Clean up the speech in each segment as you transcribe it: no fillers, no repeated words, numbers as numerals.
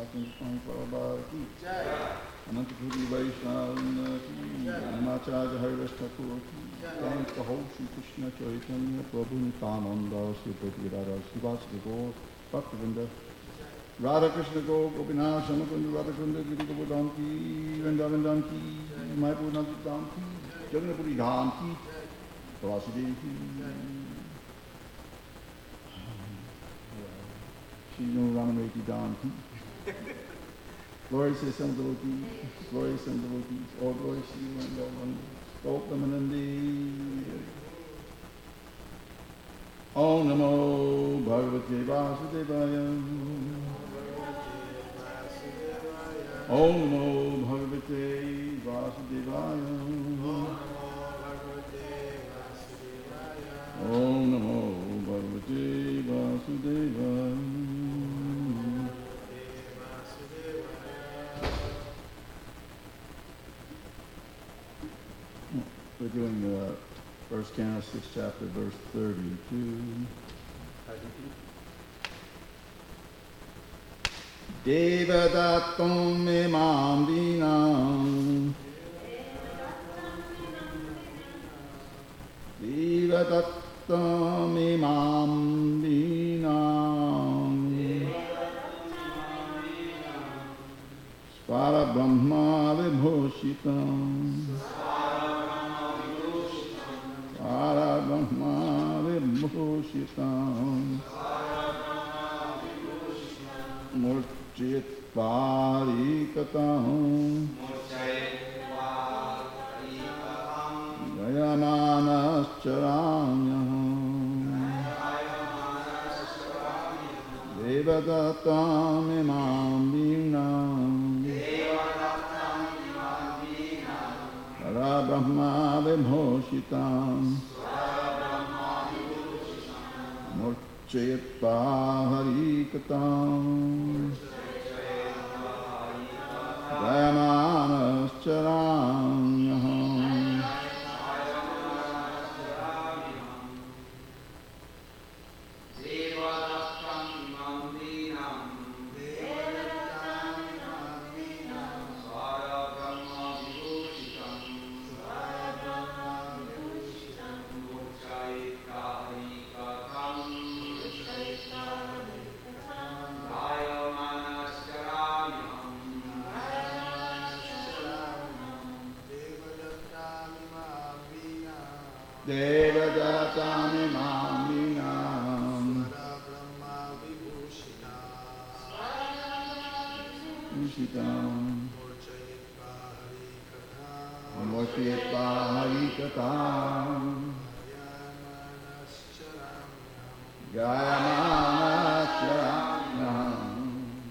की अनंत पुरी वैष्णव की नमाचार्य हरिदास ठाकुर की Thanks the whole Sri Krishna Chaitanya Prabhu Nityananda Sripati Radha Srivasadi Gaur Bhaktivinoda Radha Krishna Gaur Gopinath Shamakunda Radha Kunda Giri Govardhan Ki Vrindavan Dham Ki Mayapur Navadvip Dham Ki Jagannath-puri Dham Ki Vasudev Ki Shri Ramanaveti Dham Ki Glory to the Son of the Devotees, glory to the Son of the Devotees, all glory to you and all wonders. Gautam-anandi. Om Namo Bhagavate Vasudevaya. Om Namo Bhagavate Vasudevaya. Om Namo Bhagavate Vasudevaya. We're doing the first canto, 6th chapter, verse 32. Devadatam imam dinam Devadatam imam dinam Svara Brahma vibhushitam Svara Brahma vibhushitam Murchit parikatam Jayamanas charanyam Devadatam imam vinam Svara Brahma vibhushitam Murchit parikatam Jayamanas charanyam Devadatam imam vinam Vibhushitam Murchitva harikatam Jayamanas charanyam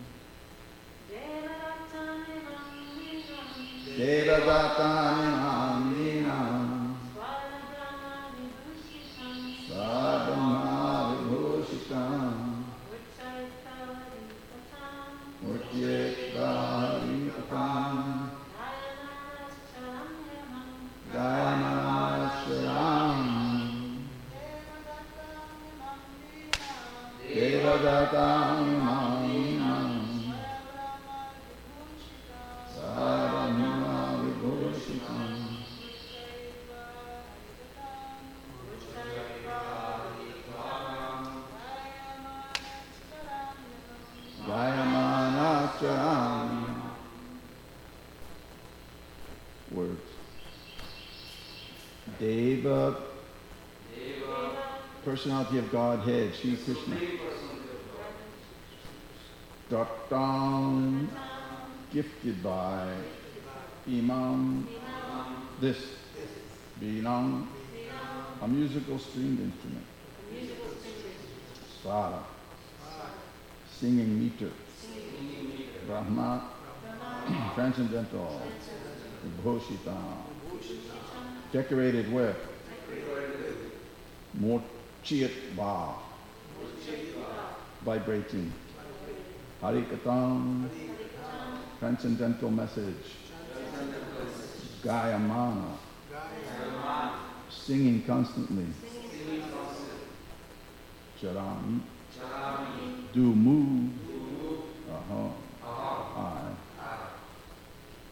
Devadatam imam vinam Brahma vibhushitam Murchit parikatam Jayamanas charanyam Devadatam imam vinam Brahma vibhushitam Jayamanas charanyam. Words. Deva, personality of Godhead, Sri Krishna. Dattam, gifted by Imam, this, Binam, a musical stringed instrument. Svara, singing meter. Brahma, transcendental. Vibhushitam, decorated with. Murchit va, vibrating. Harikatam, transcendental message. Gayamana, singing constantly. Charami, do move.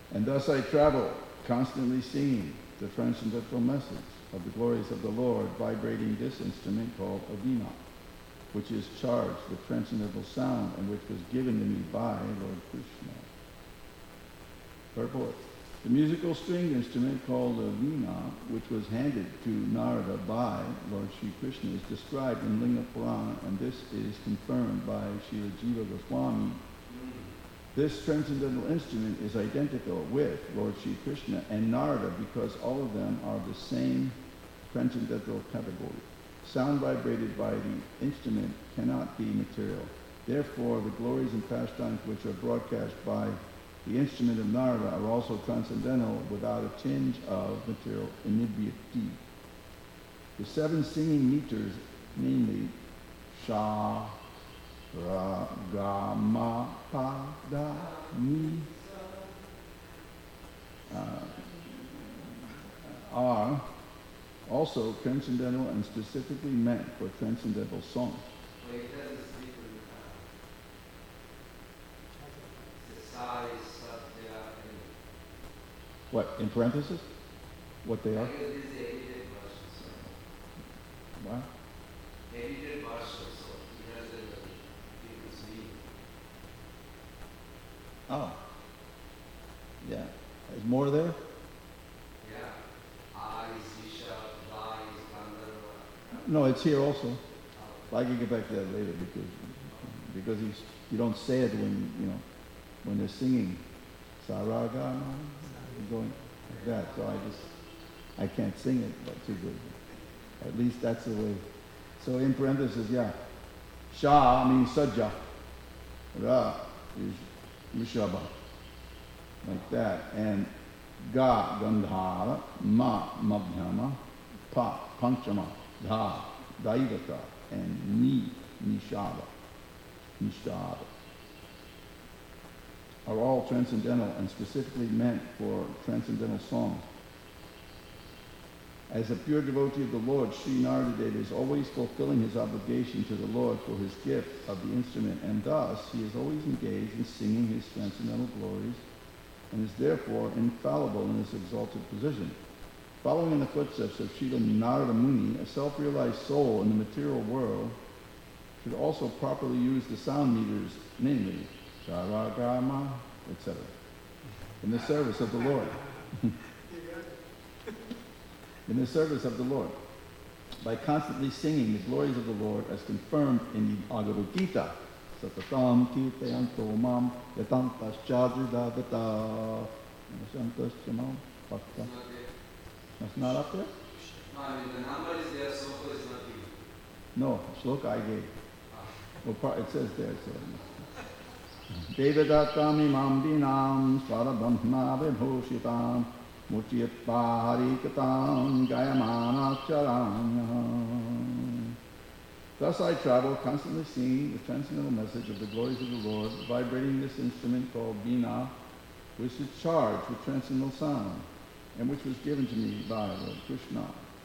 And thus I travel, constantly singing the transcendental message of the glories of the Lord, vibrating this instrument called a veena, which is charged with transcendental sound and which was given to me by Lord Krishna. Purport. The musical stringed instrument called a veena, which was handed to Narada by Lord Sri Krishna, is described in Linga Purana, and this is confirmed by Srila Jiva Goswami. This transcendental instrument is identical with Lord Sri Krishna and Narada because all of them are the same transcendental category. Sound vibrated by the instrument cannot be material. Therefore, the glories and pastimes which are broadcast by the instrument of Narada are also transcendental without a tinge of material inebriety. The 7 singing meters, namely Sha, Ra, Ga, Ma, Pa, Da, Mi, are also transcendental and specifically meant for transcendental songs. What, in parentheses? What they are? What? Oh. Yeah. There's more there? No, it's here also. I can get back to that later because you don't say it when they're singing Saragama, going like that. So I can't sing it but too good. At least that's the way. So in parentheses, yeah. Sha means Sajja. Ra is Rishabha. Like that. And Ga, Gandhara, Ma, Madhyama, Pa, Panchama, Dha, Daivata, and Ni, Nishada, are all transcendental and specifically meant for transcendental songs. As a pure devotee of the Lord, Sri Narada is always fulfilling his obligation to the Lord for his gift of the instrument, and thus he is always engaged in singing his transcendental glories and is therefore infallible in his exalted position. Following in the footsteps of Srila Narada Muni, a self-realized soul in the material world should also properly use the sound meters, namely Saragama, etc., in the service of the Lord. In the service of the Lord, by constantly singing the glories of the Lord as confirmed in the Bhagavad Gita. Satatam kirtayanto mam yatantas chadridadata nasantas chamam bhakta. That's not up there? No, I mean, the number is there, sloka is not given. No, sloka I gave. Well, it says there. Devadatam imam binam svarabhamma vibhushitam mutyatva harikatam gayamanacharanya. Thus I travel, constantly singing the transcendental message of the glories of the Lord, vibrating this instrument called veena, which is charged with transcendental sound, and which was given to me by Lord Krishna.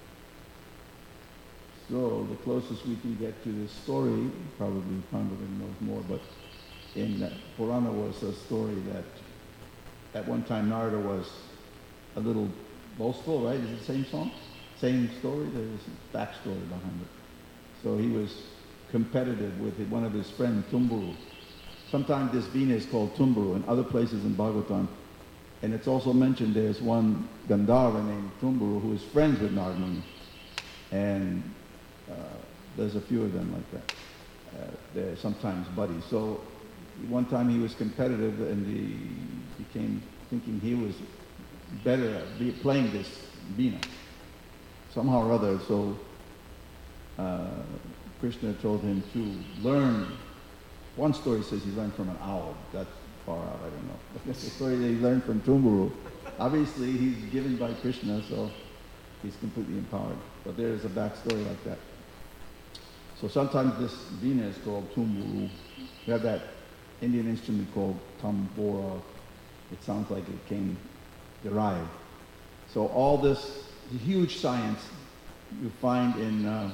So the closest we can get to this story, probably Pandava knows more, but in Purana was a story that at one time Narada was a little boastful, right? Is it the same song? Same story? There's a backstory behind it. So he was competitive with one of his friends, Tumburu. Sometimes this veena is called Tumburu, in other places in Bhagavatam. And it's also mentioned there's one Gandharva named Tumburu who is friends with Narada Muni. And there's a few of them like that. They're sometimes buddies. So one time he was competitive and he became thinking he was better at playing this veena somehow or other. So Krishna told him to learn. One story says he learned from an owl. That's far out, I don't know. But that's the story that he learned from Tumburu. Obviously he's given by Krishna, so he's completely empowered. But there is a backstory like that. So sometimes this veena is called Tumburu. We have that Indian instrument called tambora. It sounds like it came derived. So all this huge science you find in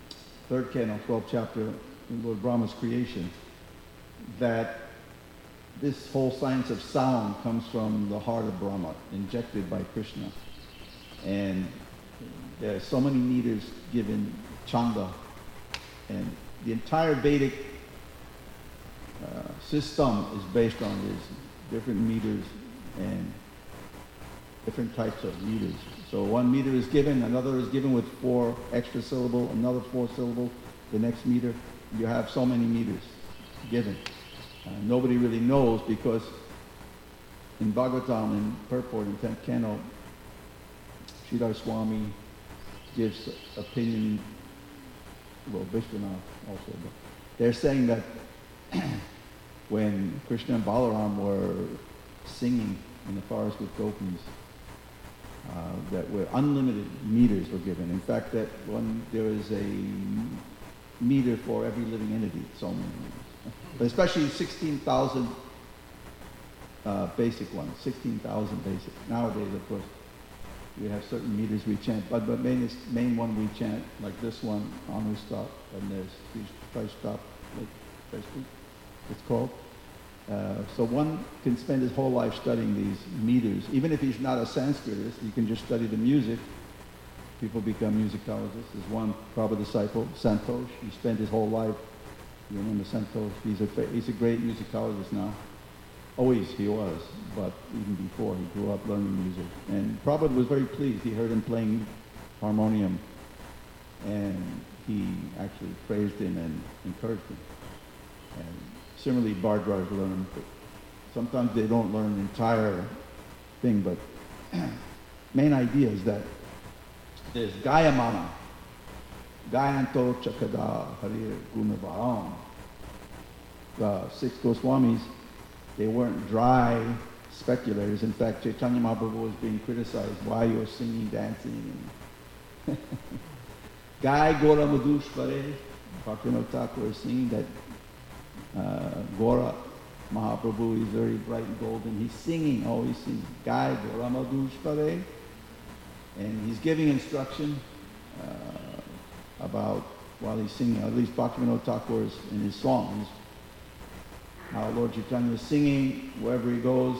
3rd canto, 12th chapter, in Lord Brahma's creation, that this whole science of sound comes from the heart of Brahma, injected by Krishna. And there are so many meters given, chanda, and the entire Vedic system is based on these different meters and different types of meters. So one meter is given, another is given with 4 extra syllable, another 4 syllable, the next meter. You have so many meters given. Nobody really knows, because in Bhagavatam, in purport, in 10th canto, Sridhar Swami gives opinion, well, Vishwanath also, but they're saying that when Krishna and Balaram were singing in the forest with gopis, that were unlimited meters were given. In fact, that there is a meter for every living entity, so many meters. But especially 16,000 basic ones, 16,000 basic. Nowadays, of course, we have certain meters we chant, but the main one we chant, like this one, Anustap, and there's Tristap, like it's called. So one can spend his whole life studying these meters. Even if he's not a Sanskritist, he can just study the music. People become musicologists. There's one Prabhupada disciple, Santosh. He spent his whole life, you remember Santosh? He's a great musicologist now. Always he was, but even before, he grew up learning music. And Prabhupada was very pleased. He heard him playing harmonium, and he actually praised him and encouraged him. And similarly, Bhardraj learn, but sometimes they don't learn the entire thing, but main idea is that there's Gayamana, Gayanto Chakada Harir Gunavaram. The 6 Goswamis, they weren't dry speculators. In fact, Chaitanya Mahaprabhu was being criticized why you're singing, dancing. Gai Gora Madhushvare, Bhaktivinoda Thakur is singing that Gora Mahaprabhu is very bright and golden. He's singing, always singing. Gai Gora Madhushvare. And he's giving instruction about, while he's singing, at least Bhaktivinoda Thakur is in his songs, how Lord Chaitanya is singing wherever he goes.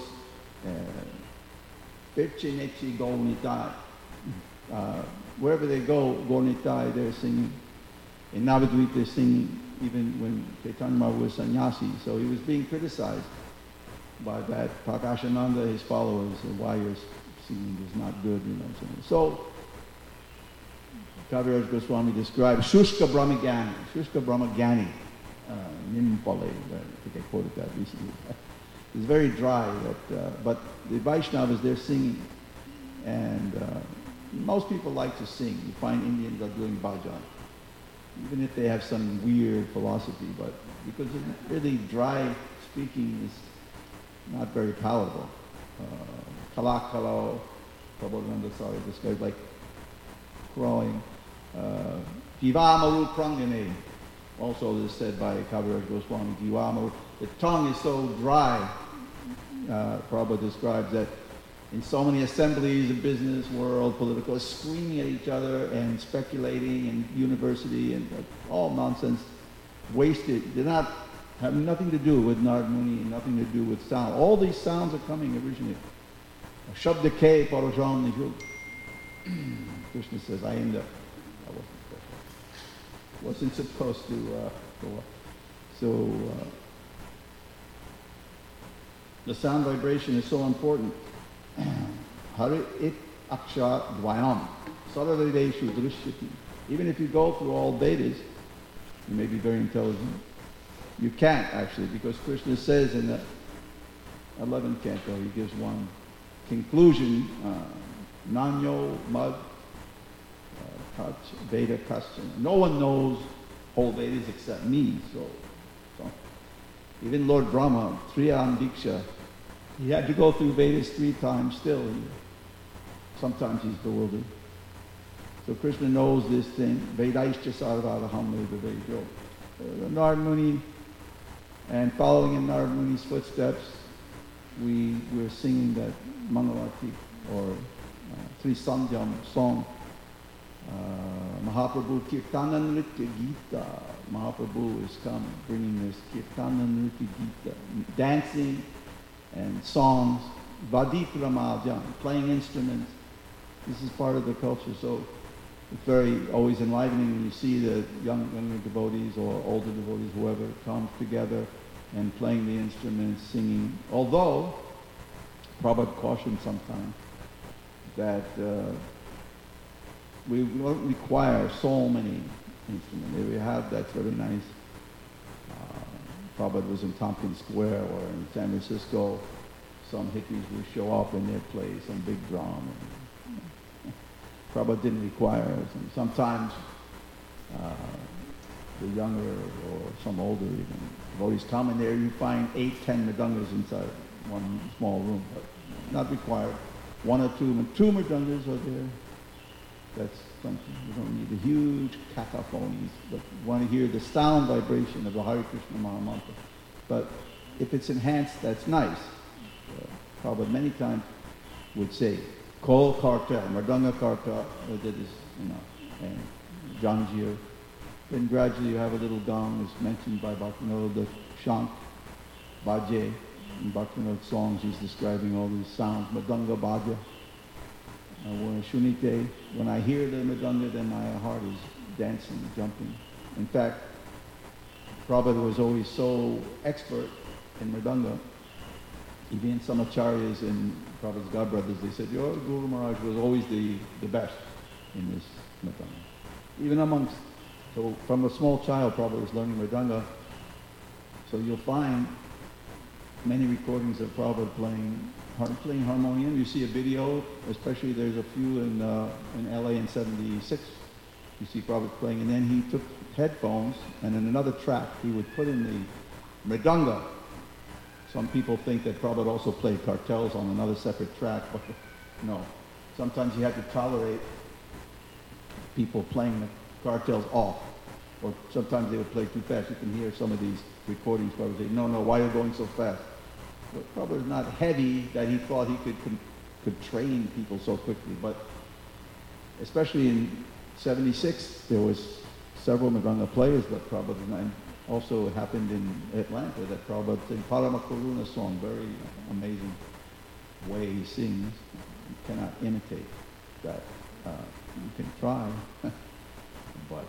Pirche Go Nitai. Wherever they go, Go Nitai, they're singing. In Navadvip, they're singing, even when Chaitanya Mahaprabhu was sannyasi. So he was being criticized by that. Prakashananda, his followers, why you're singing is not good, you know. So Kaviraj Goswami describes Shushka Brahmagyani, Nimpale, I think I quoted that recently. It's very dry, but the Vaishnavas, they're singing, and most people like to sing. You find Indians are doing bhajan, even if they have some weird philosophy, but because it's really dry speaking is not very palatable. Kalakalo, Prabhupada Sari described like crowing. Jivamaru Prangane, also is said by Kaviraj Goswami, Jivamaru. The tongue is so dry, Prabhupada describes that in so many assemblies, the business world, political, screaming at each other and speculating in university and all nonsense, wasted. They're have nothing to do with Narad Muni, nothing to do with sound. All these sounds are coming originally. Shabda Ke Parajan Nihul. Krishna says, I wasn't supposed to go up. So the sound vibration is so important. Hari it aksha dvayam sarvadeshu drishyati. Even if you go through all Vedas, you may be very intelligent. You can't actually, because Krishna says in the 11th canto, he gives one conclusion, Nanyo Mad Veda Kastan. No one knows whole Vedas except me. So even Lord Brahma, Triyam Diksha, he had to go through Vedas 3 times still. Sometimes he's bewildered. So Krishna knows this thing. Vedaishcha sarvadaham veda vedyo. Narad Muni, and following in Narad Muni's footsteps, we're singing that Mangalarti or Sri Sandhyam song. Mahaprabhu Kirtanan Nritya Gita. Mahaprabhu is come bringing this Kirtanan Nritya Gita. Dancing and songs, vaditra mahjong, playing instruments. This is part of the culture, so it's very always enlivening when you see the younger devotees or older devotees, whoever, comes together and playing the instruments, singing. Although, Prabhupada cautioned sometimes that we don't require so many instruments. If we have, that's very nice. Prabhupada was in Tompkins Square or in San Francisco. Some hippies would show up and they'd play some big drum. And, Prabhupada didn't require it. And sometimes the younger or some older even devotees come in there, you find 8, 10 mridangas inside one small room, but not required. 1 or 2 mridangas are there. That's something. You don't need the huge cacophonies, but you want to hear the sound vibration of the Hare Krishna Maha Mantra. But if it's enhanced, that's nice. Prabhupada many times would say, Kol Kartel, Mridanga Kartel, that is, and Janjir. Then gradually you have a little gong, as mentioned by Bhaktivinoda, the Shank, Bhaje. In Bhaktivinoda songs he's describing all these sounds, Mridanga Bhaja. Shunite, when I hear the mridanga, then my heart is dancing, jumping. In fact, Prabhupada was always so expert in mridanga. Even some acharyas and Prabhupada's godbrothers, they said, your Guru Maharaj was always the best in this mridanga. Even amongst, so from a small child, Prabhupada was learning mridanga. So you'll find many recordings of Prabhupada playing harmonium. You see a video, especially there's a few in LA in 76. You see Prabhupada playing, and then he took headphones, and in another track he would put in the mridanga. Some people think that Prabhupada also played cartels on another separate track, but no. Sometimes he had to tolerate people playing the cartels off, or sometimes they would play too fast. You can hear some of these recordings, Prabhupada say, no, why are you going so fast? Prabhupada was not heavy that he thought he could train people so quickly, but especially in 76, there was several mridanga players, but Prabhupada, and also it happened in Atlanta that Prabhupada sang Parama Karuna song, very amazing way he sings. You cannot imitate that. You can try, but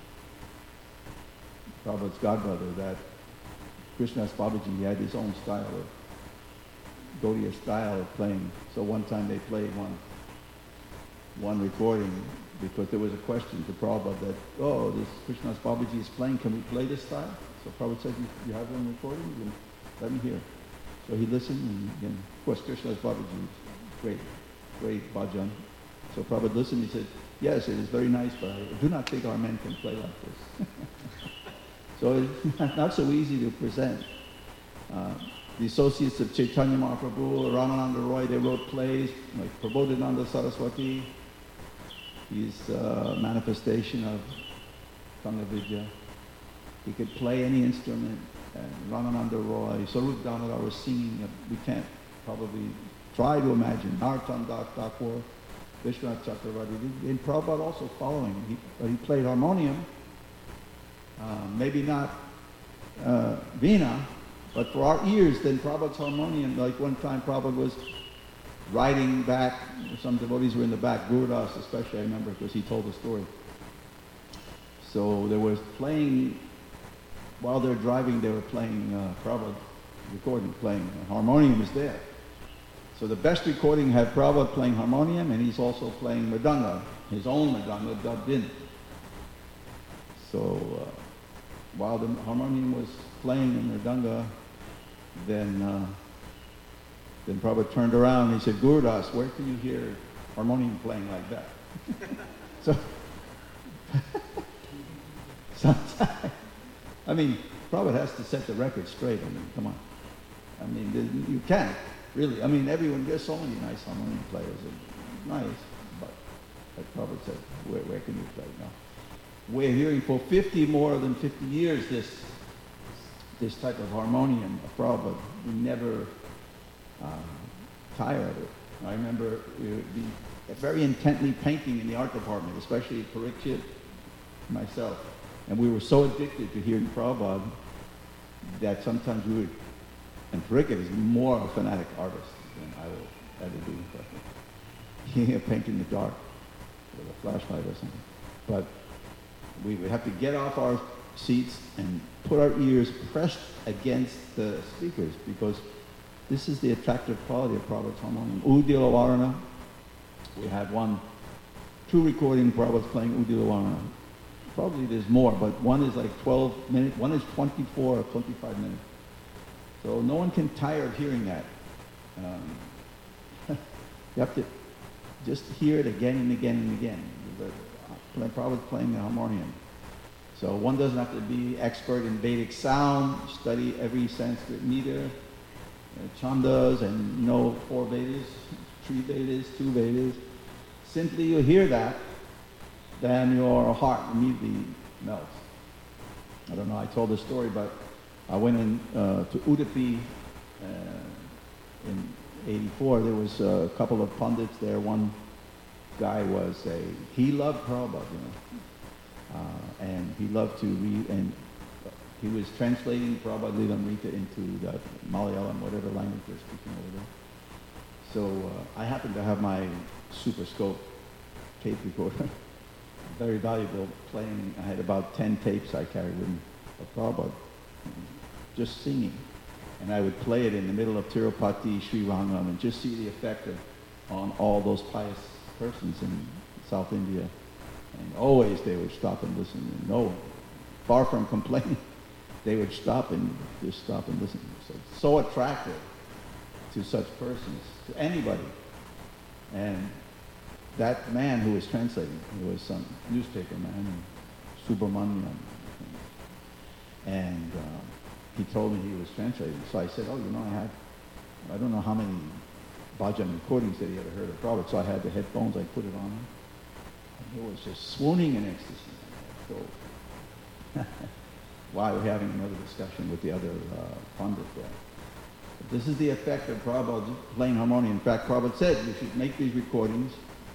Prabhupada's godbrother, that Krishnadas Babaji, he had his own style of Gaudiya style of playing. So one time they played one recording because there was a question to Prabhupada that, this Krishnadas Babaji is playing, can we play this style? So Prabhupada said, you have one recording? Then let me hear. So he listened, and of course Krishnadas Babaji, great bhajan. So Prabhupada listened, he said, yes, it is very nice, but I do not think our men can play like this. So it's not so easy to present. The associates of Chaitanya Mahaprabhu, Ramananda Roy, they wrote plays, like Prabodhananda Saraswati. He's a manifestation of Sangha Vidya. He could play any instrument. And Ramananda Roy, Sarup Damodar was singing. We can't probably try to imagine. Narottam Das Thakur, Vishwanath Chakravarti, and Prabhupada also following. He played harmonium. Maybe not Veena, but for our ears, then Prabhupada's harmonium, like one time Prabhupada was riding back, some devotees were in the back, Gurudas especially, I remember, because he told the story. So there was playing, while they're driving, they were playing Prabhupada, recording, playing, harmonium is there. So the best recording had Prabhupada playing harmonium, and he's also playing mridanga, his own mridanga dubbed in. So while the harmonium was playing in mridanga, then Prabhupada turned around and he said, Gurudas, where can you hear harmonium playing like that? So, sometimes, I mean, Prabhupada has to set the record straight. I mean, come on. I mean, you can't, really. I mean, there's so many nice harmonium players. Nice, but like Prabhupada said, where can you play now? We're hearing for more than 50 years this type of harmonium of Prabhupada. We never tire of it. I remember very intently painting in the art department, especially Parikshit, myself. And we were so addicted to hearing Prabhupada that sometimes we would And Parikka is more a fanatic artist than I will ever be. He paint in the dark with a flashlight or something. But we would have to get off our seats and put our ears pressed against the speakers, because this is the attractive quality of Prabhupada's harmonium. Udila Varana, we had two recordings Prabhupada's playing Udila Varana. Probably there's more, but one is like 12 minutes, one is 24 or 25 minutes. So no one can tire of hearing that. You have to just hear it again and again and again. Prabhupada's playing the harmonium. So one doesn't have to be expert in Vedic sound, study every Sanskrit meter, chandas, and know 4 Vedas, 3 Vedas, 2 Vedas. Simply you hear that, then your heart immediately melts. I don't know, I told the story, but I went in to Udupi in '84. There was a couple of pundits there. One guy he loved Prabhupada, and he loved to read, and he was translating Prabhupada Lilamrita into the Malayalam, whatever language they're speaking over there. So I happened to have my Super Scope tape recorder, very valuable, playing. I had about 10 tapes I carried with me of Prabhupada, just singing. And I would play it in the middle of Tirupati, Sri Rangam, and just see the effect on all those pious persons in South India. And always they would stop and listen. And no, far from complaining, they would stop and listen. So attractive to such persons, to anybody. And that man who was translating, he was some newspaper man, Subramaniam. And he told me he was translating. So I said, I don't know how many bhajan recordings that he ever heard of Prabhupada. So I had the headphones, I put it on him. And he was just swooning in ecstasy. So, why we're having another discussion with the other pundit there. But this is the effect of Prabhupada playing harmonium. In fact, Prabhupada said you should make these recordings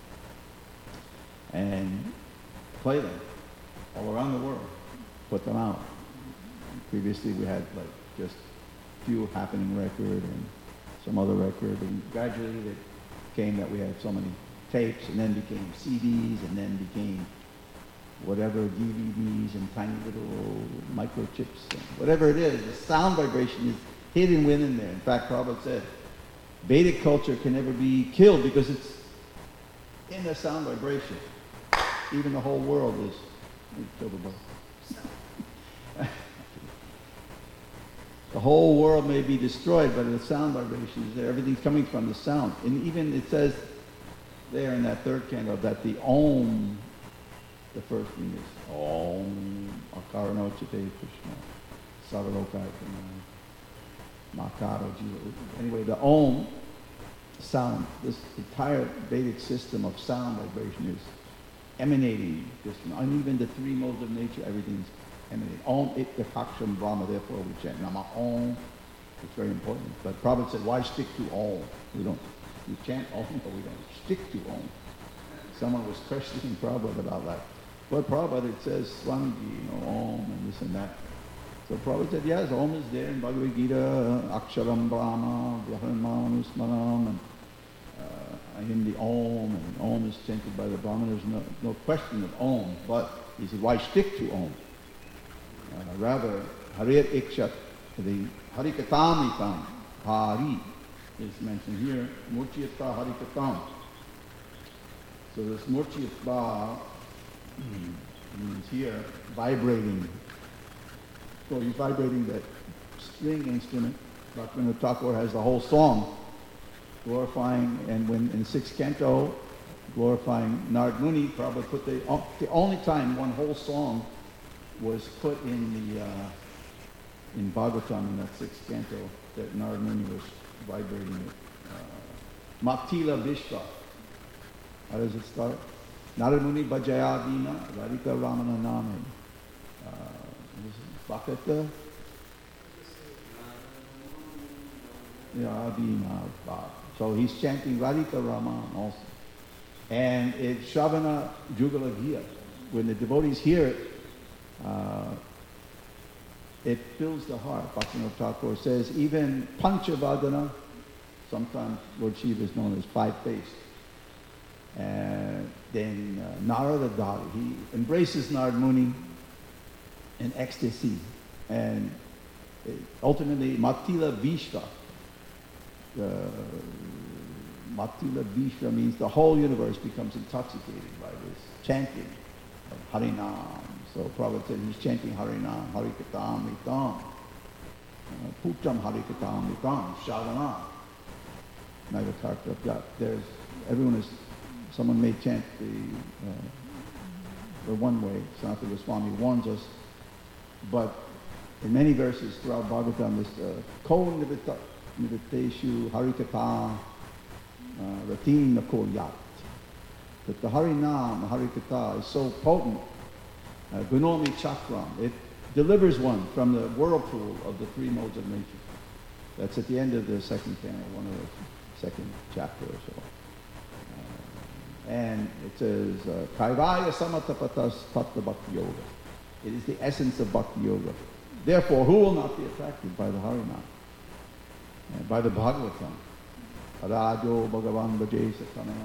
and play them all around the world, put them out. Previously we had just few Happening record and some other record, and gradually it came that we had so many tapes, and then became CDs, and then became whatever DVDs and tiny little microchips, and whatever it is. The sound vibration is hidden within there. In fact, Prabhupada said, Vedic culture can never be killed because it's in the sound vibration. Even the whole world is killable. The whole world may be destroyed, but the sound vibration is there. Everything's coming from the sound. And even it says there in that third canto that the Om, the first thing is Om, Akaranochite Krishna, Saralokai Makaro Jiva. Anyway, the Om sound, this entire Vedic system of sound vibration is emanating, and even the 3 modes of nature, everything's emanating. Om Ityakaksham Brahma, therefore we chant Nama Om. It's very important. But Prabhupada said, why stick to Om? We chant Om, but we don't stick to Om. Someone was questioning Prabhupada about that. But Prabhupada, it says Swamiji, Om and this and that. So Prabhupada said, yes, Om is there in Bhagavad Gita, Aksharam Brahma, Brahmanusmaram, and in the Om, and Om is chanted by the Brahman. There's no question of Om, but he said, why stick to Om? Rather, Harit Ikshat, the Harikatamitam, Hari is mentioned here, Murchiyatva Harikatam. So this Murchiyatva means here vibrating. So he's vibrating that string instrument. Bhaktivinoda Thakur has the whole song glorifying, and when in 6th canto, glorifying Narad Muni, Prabhupada put the only time one whole song was put in the in Bhagavatam in that 6th canto that Narad Muni was vibrating it. Maktila Vishva. How does it start? Narad Muni Bhajayadina Radhika Ramana Name. Bhakata Yadina. So he's chanting Radhika Raman also. And it's Shravana Jugala Gita. When the devotees hear it, it fills the heart. Bhaktivinoda Thakur says even Panchavadana, sometimes Lord Shiva is known as five-faced. And then Narada Dari, he embraces Narad Muni in ecstasy. And ultimately Matila Vishva, Matila Vishva means the whole universe becomes intoxicated by this chanting of Harinam. So Prabhupada said he's chanting Harinam, Harikatam Itam, Putam Harikatam Itam, Shavanam. There's, everyone is, someone may chant the one way, Sanatana Goswami warns us, but in many verses throughout Bhagavatam, this Ko Niviteshu Harikata Ratin Nako Yat. That the Harinam, Harikata is so potent, Gunomi Chakram, it delivers one from the whirlpool of the three modes of nature. That's at the end of the second canto, one of the second chapter or so. And it says, Kaivaya Samatapatas Tattva Bhakti Yoga. It is the essence of Bhakti Yoga. Therefore, who will not be attracted by the Harinam? By the Bhagavatam. Rajo Bhagavan Bhaje Satana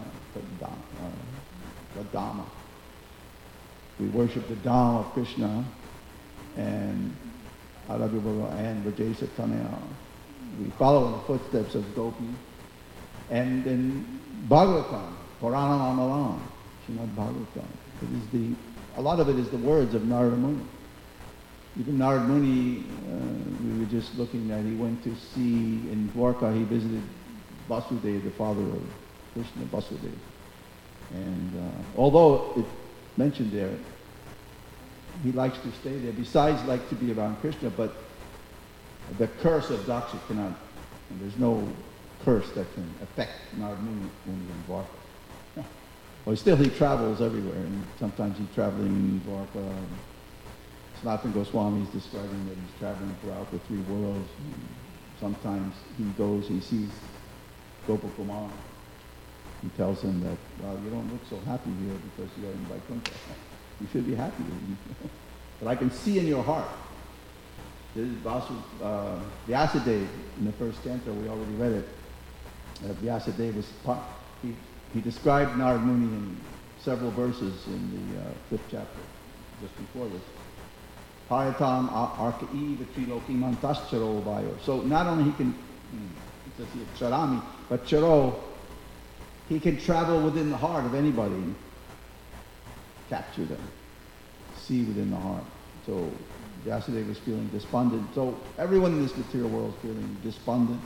Dhamma. We worship the Dhamma of Krishna and Arajo Bhagavan and Bhaje Satana. We follow in the footsteps of Gopi. And in Bhagavatam, Puranam Amalam, Srimad Bhagavatam. It is a lot of it is the words of Narada Muni. Even Narada Muni, we were just looking at, he went to see, in Dwarka, he visited Vasudeva, the father of Krishna, Vasudeva. And although it's mentioned there, he likes to stay there, besides like to be around Krishna, but the curse of Daksha cannot, and there's no curse that can affect Narada Muni when he's in Dwarka. Well, still he travels everywhere, and sometimes he's traveling in Dwarka. Sanatana Goswami is describing that he's traveling throughout the three worlds. Sometimes he goes, he sees Gopakumar. He tells him that, well, you don't look so happy here because you're in Vaikuntha. You should be happy. But I can see in your heart. This is Vyasadeva in the first canto, we already read it. Vyasadeva was, he described Narada Muni in several verses in the fifth chapter, just before this. Paratam arkai vitriloki mantascharo vayo. So not only he can, it says here, charami, but charo, he can travel within the heart of anybody and capture them, see within the heart. So Vyasadeva was feeling despondent. So everyone in this material world is feeling despondent.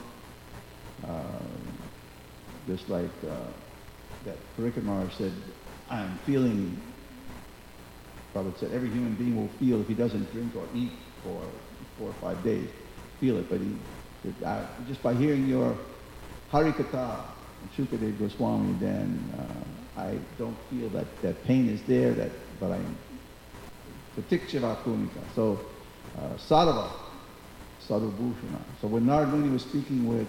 Just like that Parikar Maharaj said, I'm feeling, Prabhupada said, every human being will feel if he doesn't drink or eat for 4 or 5 days, feel it. But he said, just by hearing your Harikatha, Shukadeva Goswami, then I don't feel that pain is there, but I'm Pratikshava Punika. So Sarva, Sarvabhushana. So when Narada Muni was speaking with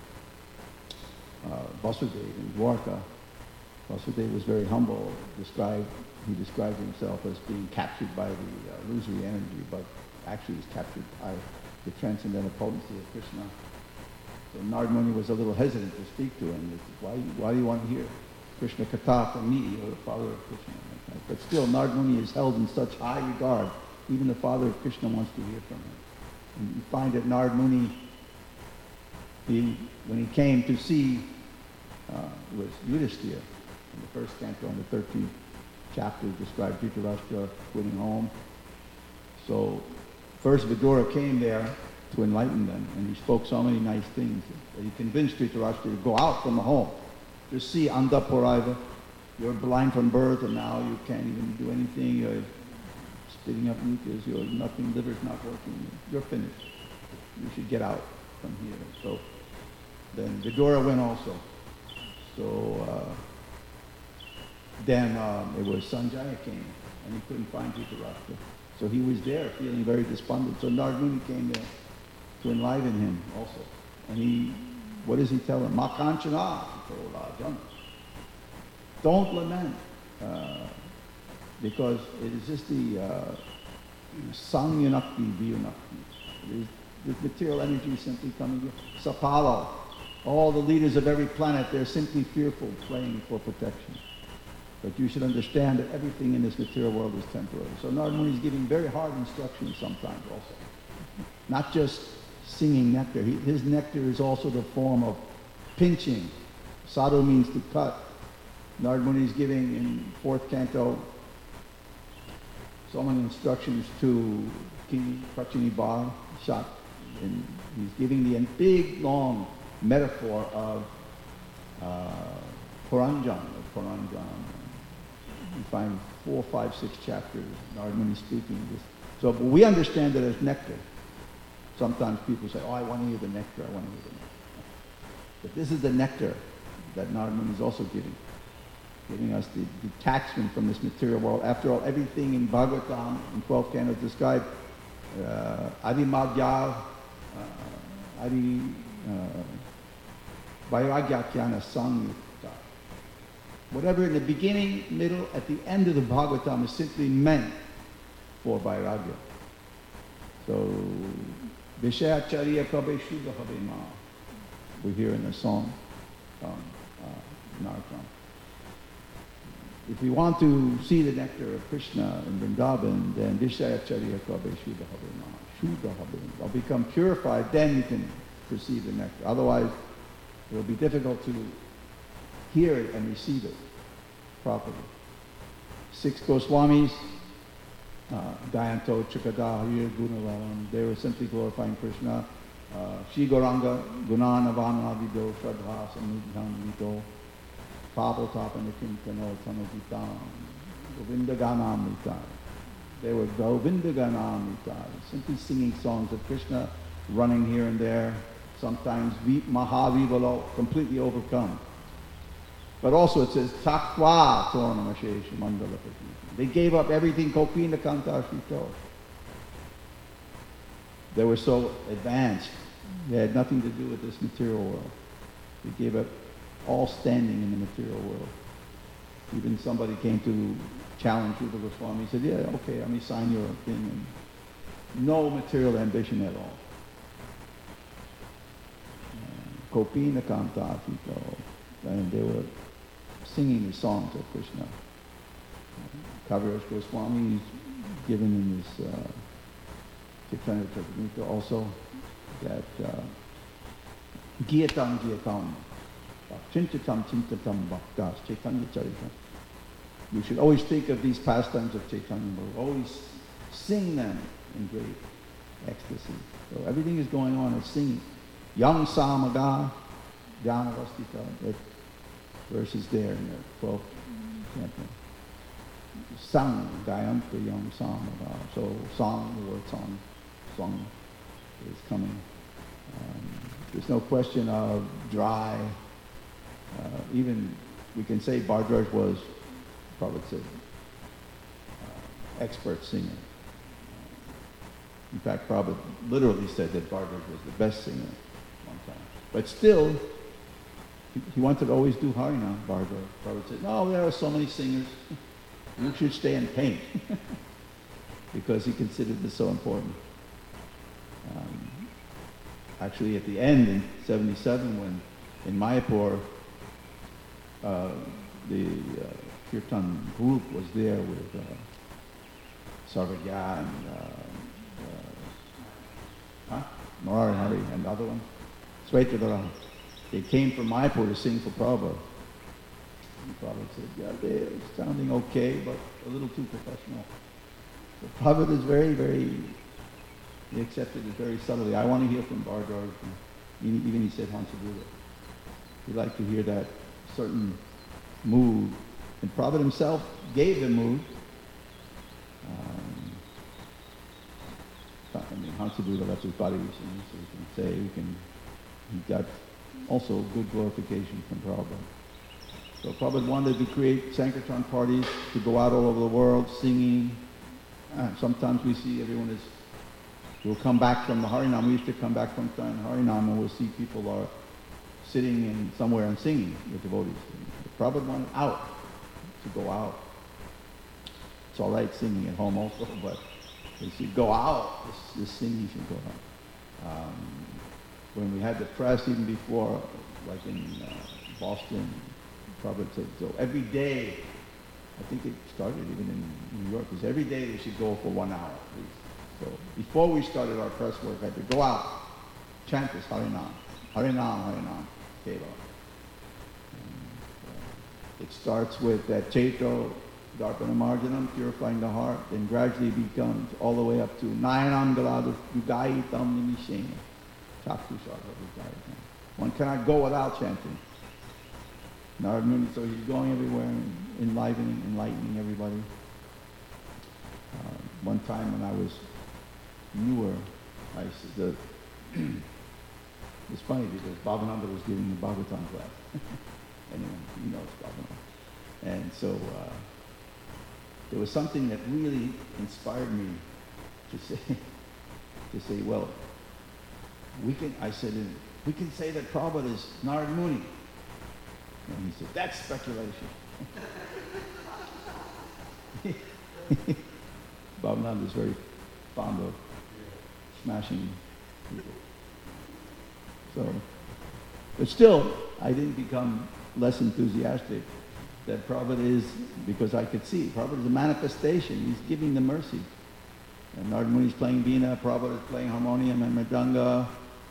Vasudeva in Dwarka, Vasudeva was very humble. He described himself as being captured by the illusory energy, but actually was captured by the transcendental potency of Krishna. So Narada Muni was a little hesitant to speak to him. He said, why do you want to hear Krishna Katha from me, or the father of Krishna? But still, Narada Muni is held in such high regard. Even the father of Krishna wants to hear from him. And you find that Narada Muni, when he came to see, it was Yudhishthira in the first canto, in the 13th chapter, described Dhritarashtra quitting home. So first Vidura came there to enlighten them, and he spoke so many nice things that he convinced Dhritarashtra to go out from the home. Just see, Andapuraiva, you're blind from birth, and now you can't even do anything. You're spitting up mucus, you're nothing, liver's not working. You're finished. You should get out from here. So then Vidura went also. So then it was Sanjaya came, and he couldn't find Dhritarashtra. So he was there feeling very despondent. So Narada Muni came there to enliven him also. And what does he tell him? Makanchana, don't lament. Because it is just Sangyunakti Viyunakti. The material energy is simply coming here. Sapalo. All the leaders of every planet, they're simply fearful, praying for protection. But you should understand that everything in this material world is temporary. So Narada Muni is giving very hard instructions sometimes also. Not just singing nectar. His nectar is also the form of pinching. Sadhu means to cut. Narada Muni is giving in 4th canto so many instructions to King Prachini Shat. And he's giving the big, long metaphor of Puranjan. You find 4, 5, 6 chapters, Narada Muni speaking this. So we understand it as nectar. Sometimes people say, oh, I want to hear the nectar, I want to hear the nectar. But this is the nectar that Narada Muni is also giving us the detachment from this material world. After all, everything in Bhagavatam, in 12th canto, is described Adi Madhya, Adi Vairagyakyana Samyukta. Whatever in the beginning, middle, at the end of the Bhagavatam is simply meant for Vairagya. So, Vishayacharya Kabe Shuddha Habema, we hear in the song from Narottam. If we want to see the nectar of Krishna in Vrindavan, then Vishayacharya Kabe Shuddha Habema. I'll become purified, then you can perceive the nectar. Otherwise, it will be difficult to hear it and receive it properly. 6 Goswamis, Dayanto, Chakadahariya, Gunavaram, they were simply glorifying Krishna. Shri Gauranga, Gunana Vanavavido, Shradha, Samudhan Vito, Pavotapana Kinkano, Tanavitam, Govinda Ganamrita. They were Govinda Ganamrita, simply singing songs of Krishna, running here and there, sometimes Mahavivalo, completely overcome. But also it says, Taktva Tornamashesh Mandala. They gave up everything, Kopina Kantashito. They were so advanced, they had nothing to do with this material world. They gave up all standing in the material world. Even somebody came to challenge Rupa Goswami. He said, yeah, okay, let me sign your thing. And no material ambition at all. Kopina Kantashito. And they were singing the songs of Krishna. Kaviraj Goswami is given in his Chaitanya Charitamrita also that Giyatam Giyatam Chintatam Chintatam Bhaktas Chaitanya Charitam. You should always think of these pastimes of Chaitanya. Always sing them in great ecstasy. So everything is going on as singing. Yam Samaga Dhyanavastita. That verse is there in the 12th canto. Sang Gayanta Yam Samaga. So song, the word song is coming. There's no question of dry. Even we can say Bhardraj was, Prabhupada said, expert singer. In fact, Prabhupada literally said that Bhardraj was the best singer one time. But still, he wanted to always do Harinam, Bhardraj. Prabhupada said, no, there are so many singers. You should stay and paint. Because he considered this so important. Actually, at the end in 77, when in Mayapur, the Kirtan group was there with Sarvagya and Murari Hari and the other one, Svetadara. They came from Mayapur to sing for Prabhupada. And Prabhupada said, yeah, they're sounding okay, but a little too professional. So Prabhupada is very, very, he accepted it very subtly. I want to hear from Bhardraj. Even he said Hansabuddha. He'd like to hear that certain mood. And Prabhupada himself gave the mood. Hansabuddha, that's his body, so we can say he got also good glorification from Prabhupada. So Prabhupada wanted to create Sankirtan parties to go out all over the world singing. Sometimes we see everyone will come back from the Harinam. We used to come back from the Harinam and we'll see people are sitting in somewhere and singing with devotees. Prabhupada wanted to go out. It's all right singing at home also, but It should go out. This singing should go out. When we had the press, even before, like in Boston, Prabhupada said, so every day, I think it started even in New York, is every day they should go for 1 hour at least. So before we started our press work, I had to go out, chant this Harinam, Harinam, Harinam, Keva. It starts with that Chaito, Darpana Marjanam, purifying the heart, then gradually becomes all the way up to Nayanam Galadu Yugayitam Nimishena, Chakshusharva Yugayitam. One cannot go without chanting. Narad Muni, so he's going everywhere and enlightening everybody. One time when I was newer, it's funny because Bhavananda was giving the Bhagavatam class. Anyone, he knows Bhavananda. And so there was something that really inspired me to say, well, we can say that Prabhupada is Narad Muni. And he said, that's speculation. Bhavananda is very fond of smashing people. So, but still, I didn't become less enthusiastic that Prabhupada is, because I could see, Prabhupada is a manifestation. He's giving the mercy. And Narad Muni is playing Veena, Prabhupada is playing harmonium and mridanga.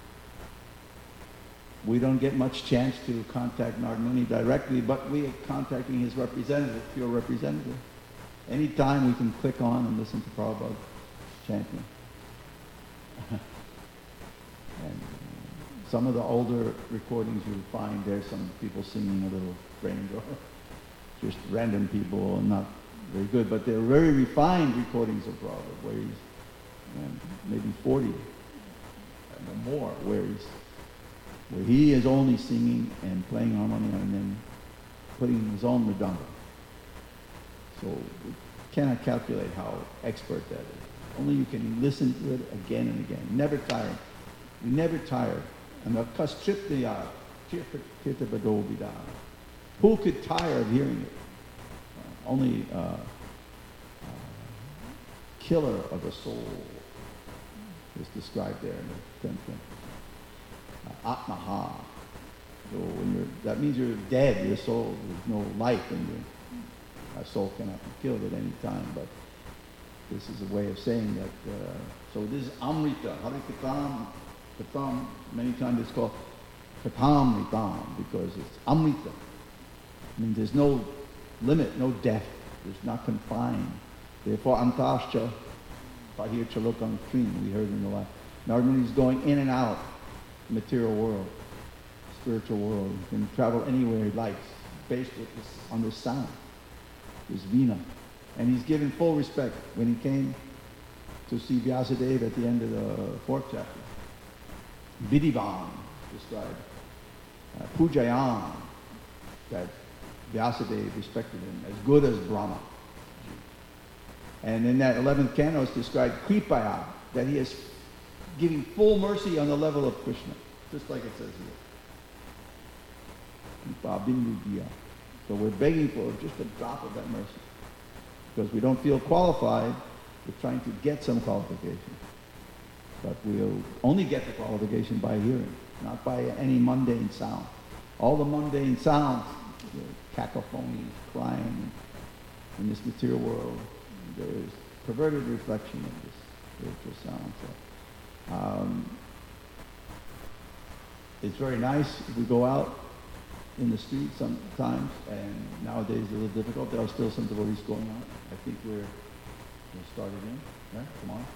We don't get much chance to contact Narad Muni directly, but we are contacting his representative, pure representative. Anytime we can click on and listen to Prabhupada chanting. And some of the older recordings you'll find there's some people singing a little strange or just random people and not very good, but they're very refined recordings of Prabhupada where he's maybe 40 and more, where he is only singing and playing harmonium and then putting his own mridanga. So we cannot calculate how expert that is. Only you can listen to it again and again. Never tired. We never tired. And the kastriptiya, kirtabadobidana. Who could tire of hearing it? Only killer of the soul is described there in the 10th canto. Atmaha. So that means you're dead, your soul, there's no life in you. Our soul cannot be killed at any time, but this is a way of saying that, so this is Amrita, Harikatam, Katam, many times it's called Katamritam, because it's Amrita. I mean, there's no limit, no death, it's not confined. Therefore, Antascha, Pahir Chalokam Trim, we heard in the last. Narad Muni is going in and out, material world, spiritual world. He can travel anywhere he likes, based on this sound, this Veena. And he's given full respect. When he came to see Vyasadeva at the end of the 4th chapter, Vidivan described, Pujayan, that Vyasadeva respected him as good as Brahma. And in that 11th canto it's described Kripaya, that he is giving full mercy on the level of Krishna, just like it says here. So we're begging for just a drop of that mercy. Because we don't feel qualified, we're trying to get some qualification. But we'll only get the qualification by hearing, not by any mundane sound. All the mundane sounds, cacophony, crying, in this material world, there is perverted reflection of this spiritual sound. So, it's very nice if we go out in the streets sometimes, and nowadays it's a little difficult. There are still some devotees going out. I think we're started in, right? Come on.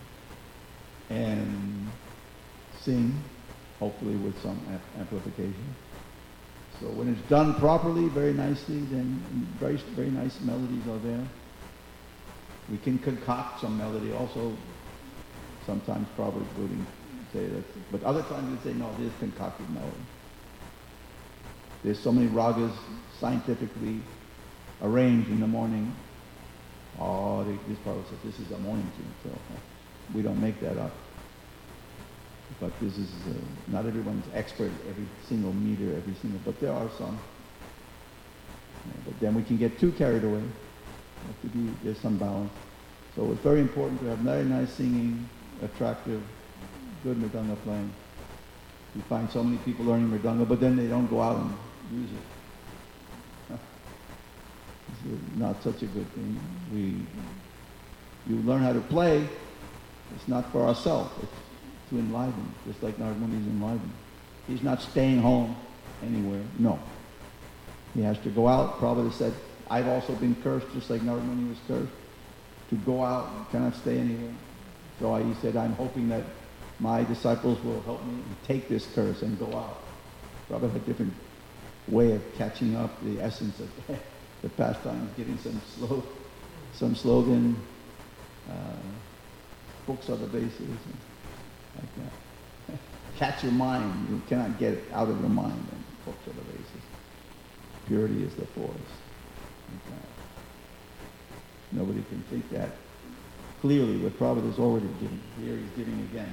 And sing, hopefully with some amplification. So when it's done properly, very nicely, then very, very nice melodies are there. We can concoct some melody also. Sometimes Prabhupada wouldn't say that, but other times we'd say, no, this is concocted melody. There's so many ragas scientifically arranged in the morning. Oh, this Prabhupada said, this is a morning tune, so we don't make that up. But this is, not everyone's expert at every single meter, but there are some. But then we can get too carried away. There's some balance. So it's very important to have very nice singing, attractive, good mridanga playing. You find so many people learning mridanga, but then they don't go out and use it. It's not such a good thing. You learn how to play, it's not for ourselves, it's to enliven, just like Narad Muni is enlivened. He's not staying home anywhere, no. He has to go out. Prabhupada said, I've also been cursed, just like Narad Muni was cursed, to go out, cannot stay anywhere. So he said, I'm hoping that my disciples will help me take this curse and go out. Prabhupada had a different way of catching up the essence of the pastime, getting some slogan, books are the basis, like that. Catch your mind. You cannot get it out of your mind, and books are the basis. Purity is the force. Like that. Nobody can think that clearly what Prabhupada is already giving. Here he's giving again.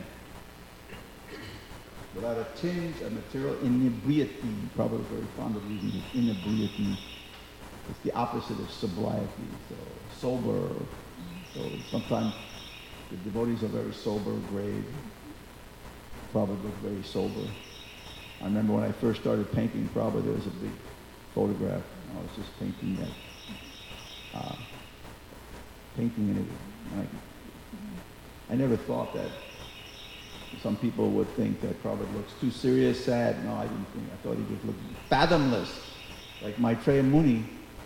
Without a tinge of material inebriety. Prabhupada is very fond of using this inebriety. It's the opposite of sobriety. So sober. So sometimes the devotees are very sober, grave. Prabhupada was very sober. I remember when I first started painting Prabhupada, there was a big photograph. I was just painting that. Painting it. I never thought that some people would think that Prabhupada looks too serious, sad. No, I didn't think. I thought he just looked fathomless, like Maitreya Muni,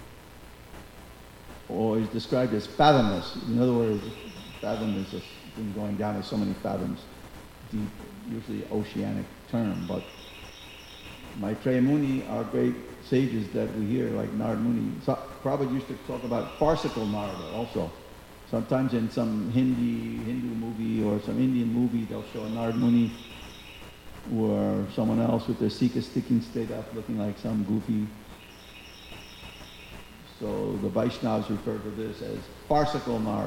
or is described as fathomless. In other words, fathom is just been going down as so many fathoms, deep, usually oceanic term. But Maitreya Muni are great sages that we hear, like Narad Muni. So, Prabhupada used to talk about farcical Narada also. Sometimes in some Hindu movie or some Indian movie, they'll show a Narad Muni or someone else with their Sika sticking straight up, looking like some goofy. So the Vaishnavas refer to this as farcical Narada.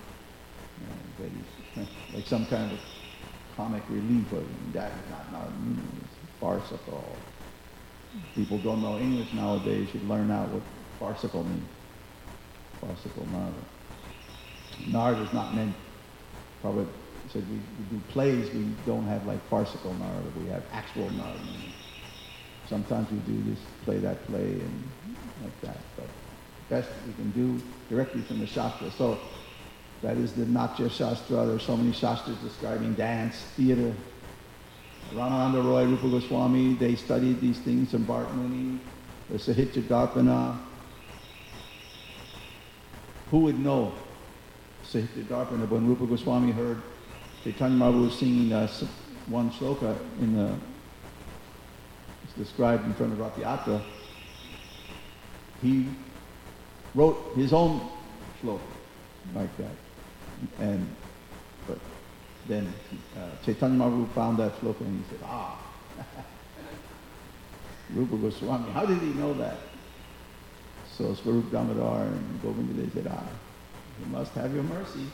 Like some kind of comic relief. That is not Narad Muni, it's farcical. People don't know English nowadays, should learn out what farcical means. Farcical Narada. Narada is not meant, Prabhupada said we do plays, we don't have like farcical Narada, we have actual Narada. Sometimes we do this, play that play and like that, but best we can do directly from the Shastra. So that is the Natya Shastra. There are so many Shastras describing dance, theater. Ramananda Roy, Rupa Goswami, they studied these things from Bharat Muni, the Sahitya Darpana. Who would know Sahitya Darpana when Rupa Goswami heard Chaitanya Mahaprabhu singing one shloka it's described in front of Rath Yatra. He wrote his own shloka like that. But then Chaitanya Mahaprabhu found that shloka and he said, Rupa Goswami, how did he know that? So Swarup Damodar and Govinda, they said, you must have your mercy.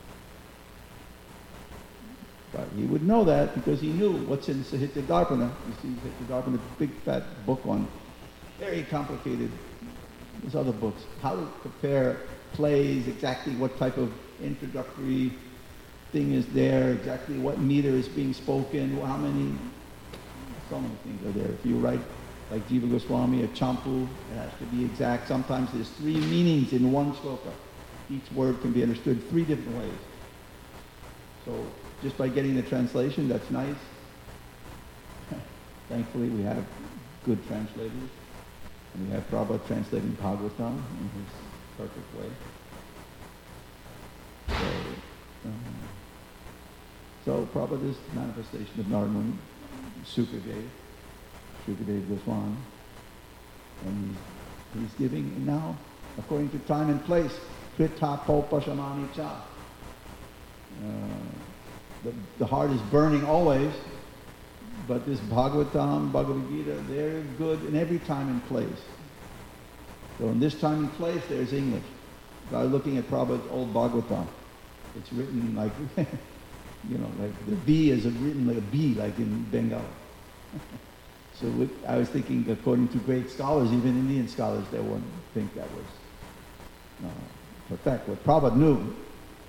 But he would know that because he knew what's in Sahitya Darpana. You see Sahitya Darpana, a big fat book on very complicated, there's other books, how to prepare plays, exactly what type of introductory thing is there, exactly what meter is being spoken, how many, so many things are there. If you write like Jiva Goswami or Champu, it has to be exact. Sometimes there's 3 meanings in one shloka. Each word can be understood 3 different ways. So just by getting the translation, that's nice. Thankfully we have good translators. And we have Prabhupada translating Bhagavatam in his perfect way. So Prabhupada is the manifestation of Narad Muni, Sukadev Goswami, and he's giving now, according to time and place, Krita Popashamani Cha. The heart is burning always, but this Bhagavatam, Bhagavad Gita, they're good in every time and place. So in this time and place, there's English. I was looking at Prabhupada's old Bhagavatam. It's written like, like the B is written like a B, like in Bengal. So I was thinking, according to great scholars, even Indian scholars, they wouldn't think that was perfect. What Prabhupada knew,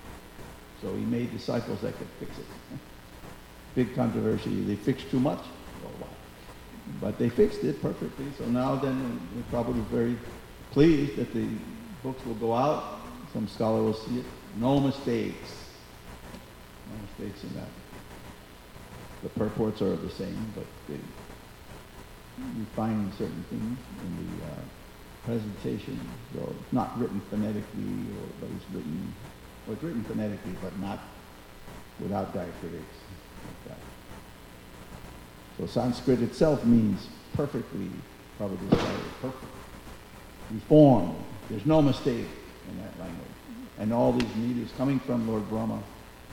So he made disciples that could fix it. Big controversy. They fixed too much. Oh, wow. But they fixed it perfectly. So now then we're probably very pleased that the books will go out. Some scholar will see it. No mistakes. No mistakes in that. The purports are the same, but you find certain things in the presentation. So it's not written phonetically, but it's written phonetically, but not without diacritics. Like that. So Sanskrit itself means perfectly, probably perfect, reformed. There's no mistake in that language. And all these needs coming from Lord Brahma.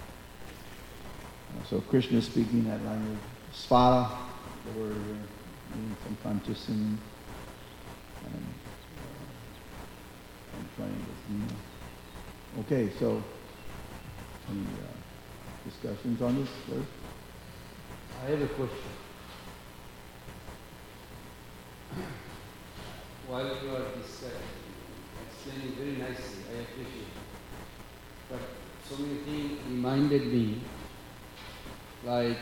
So Krishna is speaking that language. Svara, the word means sometimes to sing. And playing with Veena. Okay, so any discussions on this first? I have a question. While you are explaining very nicely, I appreciate it. But so many things reminded me, like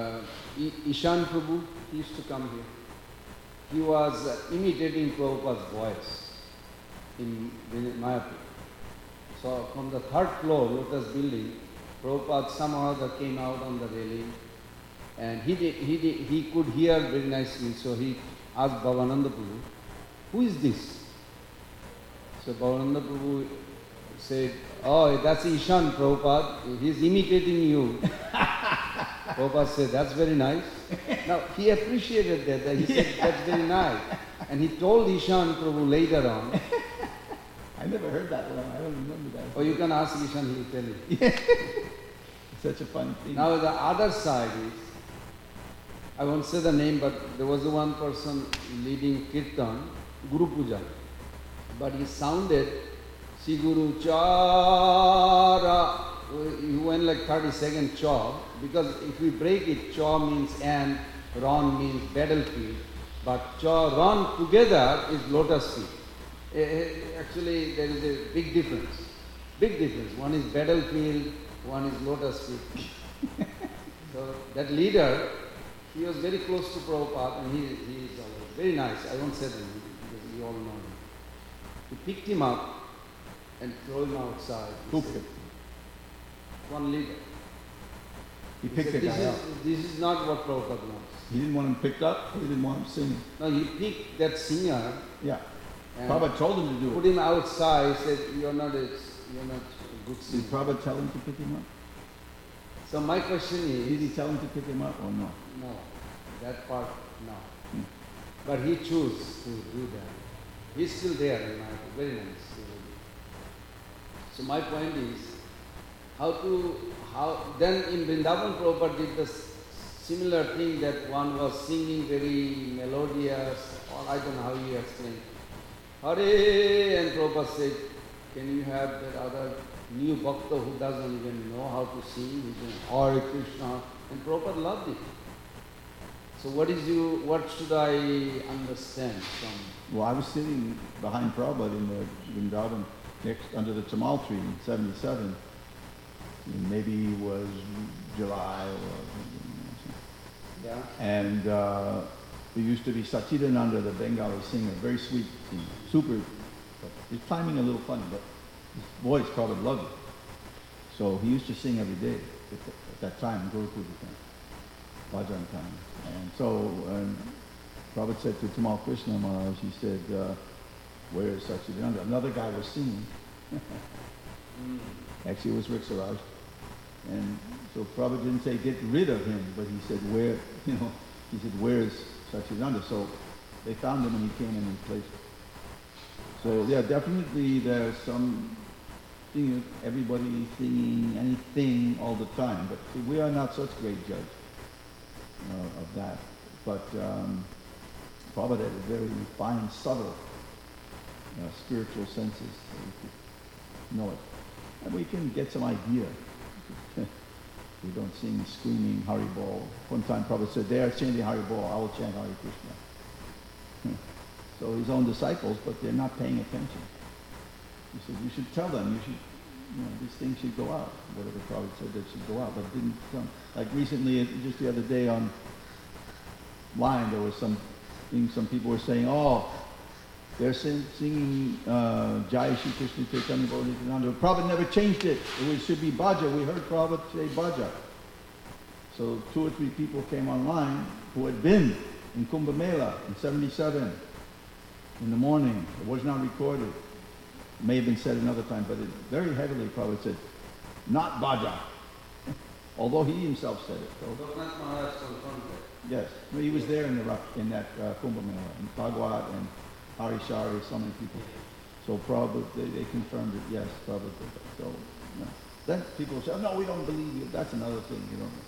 Ishan Prabhu, he used to come here. He was imitating Prabhupada's voice in Mayapur. So from the third floor, Lotus building, Prabhupada somehow came out on the railing, and he could hear very nicely. So he asked Bhavananda Prabhu, "Who is this?" So Bhavananda Prabhu said, "Oh, that's Ishan Prabhupada. He's imitating you." Prabhupada said, "That's very nice." Now he appreciated that. He said, "That's very nice," and he told Ishan Prabhu later on. I never heard that one. I don't remember that. Oh, you can ask Ishan, he will tell you. Yeah. It's such a fun thing. Now the other side is, I won't say the name, but there was one person leading Kirtan, Guru Puja. But he sounded, Si Guru Chara. He went like 30-second chaw, because if we break it, chaw means and, ron means battlefield. But chaw, ron together is lotus feet. Actually, there is a big difference. Big difference. One is battlefield, one is lotus feet. So that leader, he was very close to Prabhupada, and he is very nice. I won't say the name because you all know him. He picked him up and threw him outside. Who picked him? One leader. He picked the guy up. This is not what Prabhupada wants. He didn't want him picked up, or he didn't want him singing? No, he picked that singer. Yeah. Prabhupada told him to do it. Put him outside, said, you're not a good singer. Did Prabhupada tell him to pick him up? So my question is... Did he tell him to pick him up or no? No. That part, no. But he chose to do that. He's still there in my very nice. So my point is, then in Vrindavan Prabhupada did the similar thing, that one was singing very melodious, or I don't know how you explain. Hare, and Prabhupada said, can you have that other new bhakta who doesn't even know how to sing? He's saying, Hare Krishna. And Prabhupada loved it. So what should I understand from? Well, I was sitting behind Prabhupada in the Vrindavan, next under the Tamal tree in 77. Maybe it was July or something. Yeah. And there used to be Sachidananda, the Bengali singer, very sweet singer, super. His timing a little funny, but his voice, Prabhupada loved it. So he used to sing every day at that time, Guru Puja time, Bhajan time. And so Prabhupada said to Tamal Krishna Maharaj, he said, where is Sachidananda? Another guy was singing. Actually, it was Rick Siraj. And so Prabhupada didn't say get rid of him, but he said where is Sachidananda? So they found him and he came and replaced him. So yeah, definitely there's some thing, everybody singing anything all the time, but see, we are not such great judge of that. But Prabhupada had a very fine, subtle spiritual senses, so we could know it. And we can get some idea. We don't sing screaming Hari Bol. One time Prabhupada said, they are chanting Hari Bol, I will chant Hare Krishna. So his own disciples, but they're not paying attention. He said, you should tell them, these things should go out. Whatever Prabhupada said that should go out, but didn't come. Like recently, just the other day online, there was some people were saying, oh, they're singing Jai Shri Krishna Chaitanya Gaura Nityananda. Prabhupada never changed it. It should be Bhaja. We heard Prabhupada say Bhaja. So 2 or 3 people came online who had been in Kumbh Mela in 77 in the morning. It was not recorded. It may have been said another time, but it very heavily Prabhupada said, not Bhaja. Although he himself said it. So. Loknath Maharaj confirmed that. Yes, well, he was there in that Kumbh Mela, and Bhagwat and Hari Shari, so many people. So Prabhupada, they confirmed it, yes, Prabhupada did that. So, then people say, oh, no, we don't believe you. That's another thing, you know.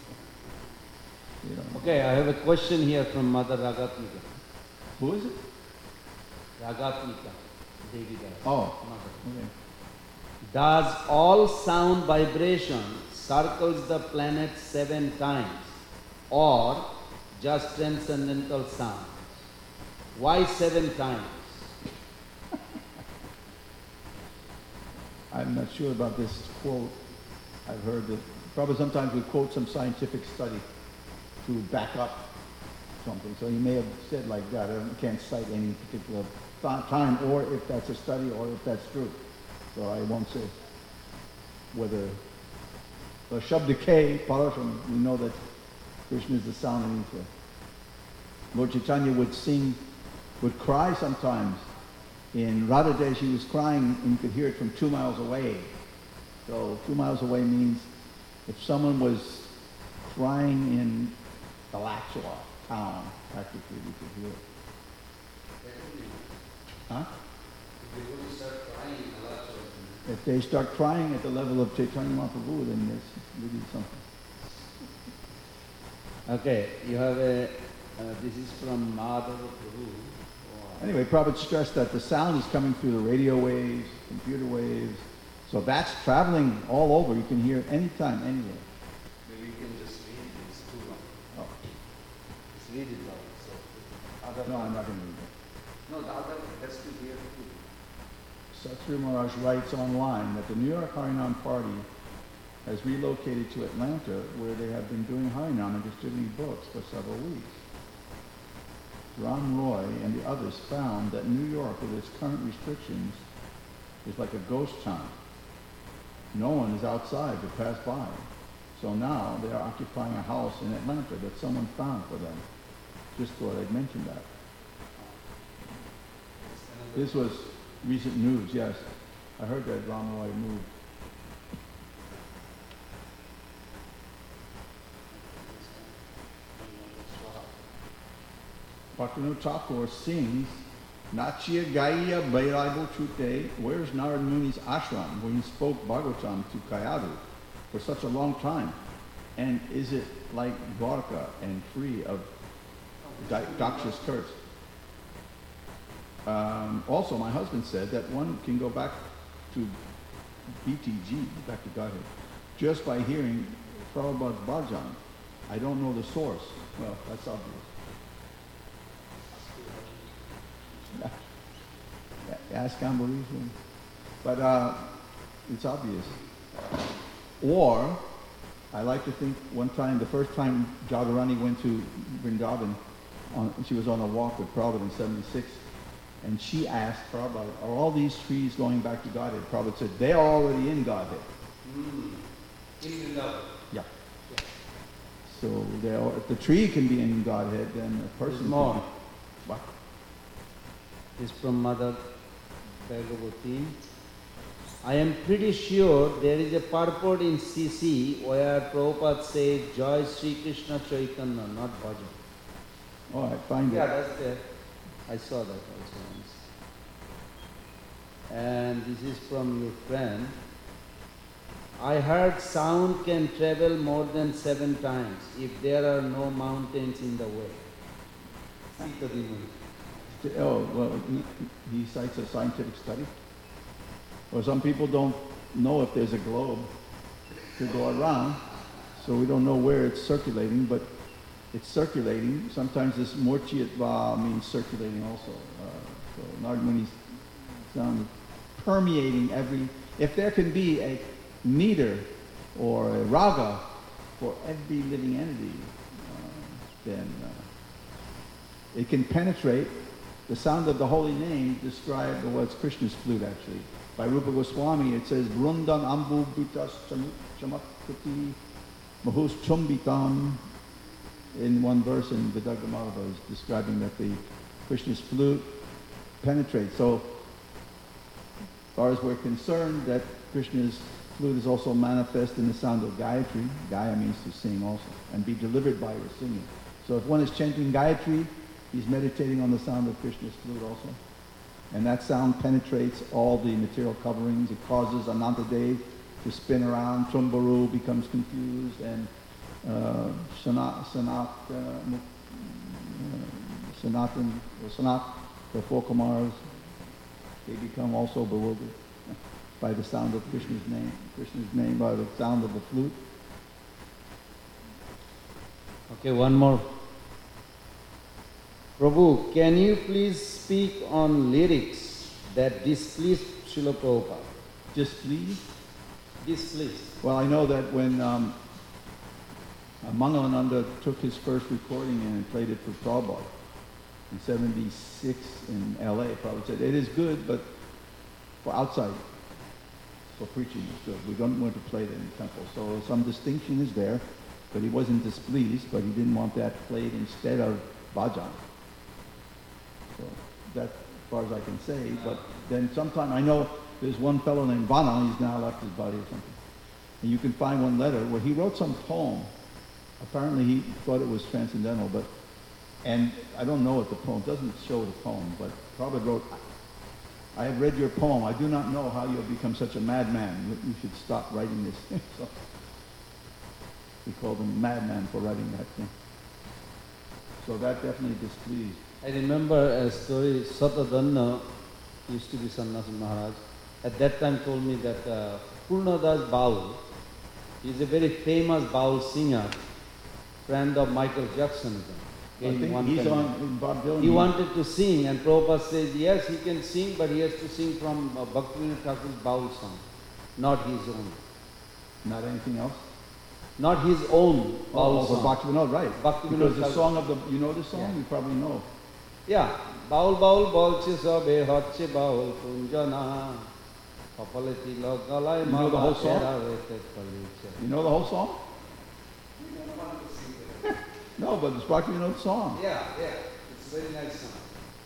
Okay, I have a question here from Mother Ragatmika. Who is it? Ragatmika, Devi Das. Oh, Mother. okay. Does all sound vibration circles the planet 7 times or just transcendental sound? Why 7 times? I'm not sure about this quote. I've heard that probably sometimes we quote some scientific study to back up something. So he may have said like that. I can't cite any particular time or if that's a study or if that's true. So I won't say whether the Shabda K, Parasham, we know that Krishna is the sound of ether. Lord Chaitanya would cry sometimes. In Radha she was crying and you could hear it from 2 miles away. So 2 miles away means if someone was crying in Alachua town, practically we could hear it. Huh? If they start crying at the level of Chaitanya Mahaprabhu, then there's really something. Okay, you have this is from Madhava Prabhu. Anyway, Prabhupada stressed that the sound is coming through the radio waves, computer waves, so that's traveling all over. You can hear it anytime, anywhere. Maybe you can just read it. It's too long. Oh. Just read it long. So, No, I'm not going to read it. No, the other has to hear too. Satsuri Maharaj writes online that the New York Harinam Party has relocated to Atlanta, where they have been doing Harinam and distributing books for several weeks. Ram Roy and the others found that New York, with its current restrictions, is like a ghost town. No one is outside to pass by. So now they are occupying a house in Atlanta that someone found for them. Just thought I'd mention that. This was recent news, yes. I heard that Ram Roy moved. Bhaktivinoda Thakur sings, Nachya Gaya Bairaibo Chute, where's Narad Muni's ashram where he spoke Bhagavatam to Kayadu for such a long time? And is it like Dwarka and free of Daksha's curse? Also, my husband said that one can go back to BTG, back to Godhead, just by hearing Prabhupada's bhajan. I don't know the source. Well, that's obvious. Ask Ambarish. But it's obvious. Or, I like to think one time, the first time Jadharani went to Vrindavan, she was on a walk with Prabhupada in 76, and she asked Prabhupada, are all these trees going back to Godhead? Prabhupada said, they are already in Godhead. In Vrindavan. Yeah. So if the tree can be in Godhead, then a person more. can be. What? Is from Mother Bhagavati. I am pretty sure there is a purport in CC where Prabhupada says Jai Sri Krishna Chaitanya, not Bhajan. Oh, I find Yeah, it. that's there. I saw that also once. And this is from your friend. I heard sound can travel more than 7 times if there are no mountains in the way. Sita Dimuni. Oh, well, he cites a scientific study. Or some people don't know if there's a globe to go around, so we don't know where it's circulating, but it's circulating. Sometimes this Morchiyatva means circulating also. So Narad Muni's sound permeating if there can be a meter or a raga for every living entity, then it can penetrate. The sound of the holy name described what's Krishna's flute actually. By Rupa Goswami it says Brundan Ambu Bhutas Chamakriti Mahus Chumbitam. In one verse in Vidagha Madhava is describing that the Krishna's flute penetrates. So as far as we're concerned, that Krishna's flute is also manifest in the sound of Gayatri. Gaya means to sing also, and be delivered by your singing. So if one is chanting Gayatri, he's meditating on the sound of Krishna's flute also. And that sound penetrates all the material coverings. It causes Anantadev to spin around. Trumbaru becomes confused, and Sanat, the four Kumars, they become also bewildered by the sound of Krishna's name, by the sound of the flute. Okay, one more. Prabhu, can you please speak on lyrics that displeased Srila Prabhupada? Displeased? Displeased. Well, I know that when Mangalananda took his first recording and played it for Prabhupada in 76 in LA, Prabhupada said, it is good, but for outside, for preaching it's good. We don't want to play it in the temple. So some distinction is there, but he wasn't displeased, but he didn't want that played instead of bhajan. So that's as far as I can say. But then sometime, I know there's one fellow named Vana, he's now left his body or something. And you can find one letter where he wrote some poem. Apparently he thought it was transcendental, but, and I don't know what the poem, doesn't show the poem, but Prabhupada wrote, I have read your poem. I do not know how you have become such a madman. You should stop writing this. So he called him madman for writing that thing. So that definitely displeased. I remember a story, Satadanna used to be Sannyasi Maharaj. At that time told me that Purnadas Baul, he is a very famous Baul singer, friend of Michael Jackson. I think he's on Bob Dylan. He wanted to sing, and Prabhupada says, yes, he can sing, but he has to sing from Bhaktivinoda Thakur's Baul song, not his own. Not anything else? Not his own Baul song. Bhaktivinoda, right. Bhaktivinoda Because the song of the, you know the song? Yeah. You probably know. Yeah. Baul Baul Balche Sabe Hatche Baul Kunjana Kapaleti Lagalai. You know the whole song? You know the whole song? No, but it's Bhaktivinoda song. Yeah. It's a very nice song.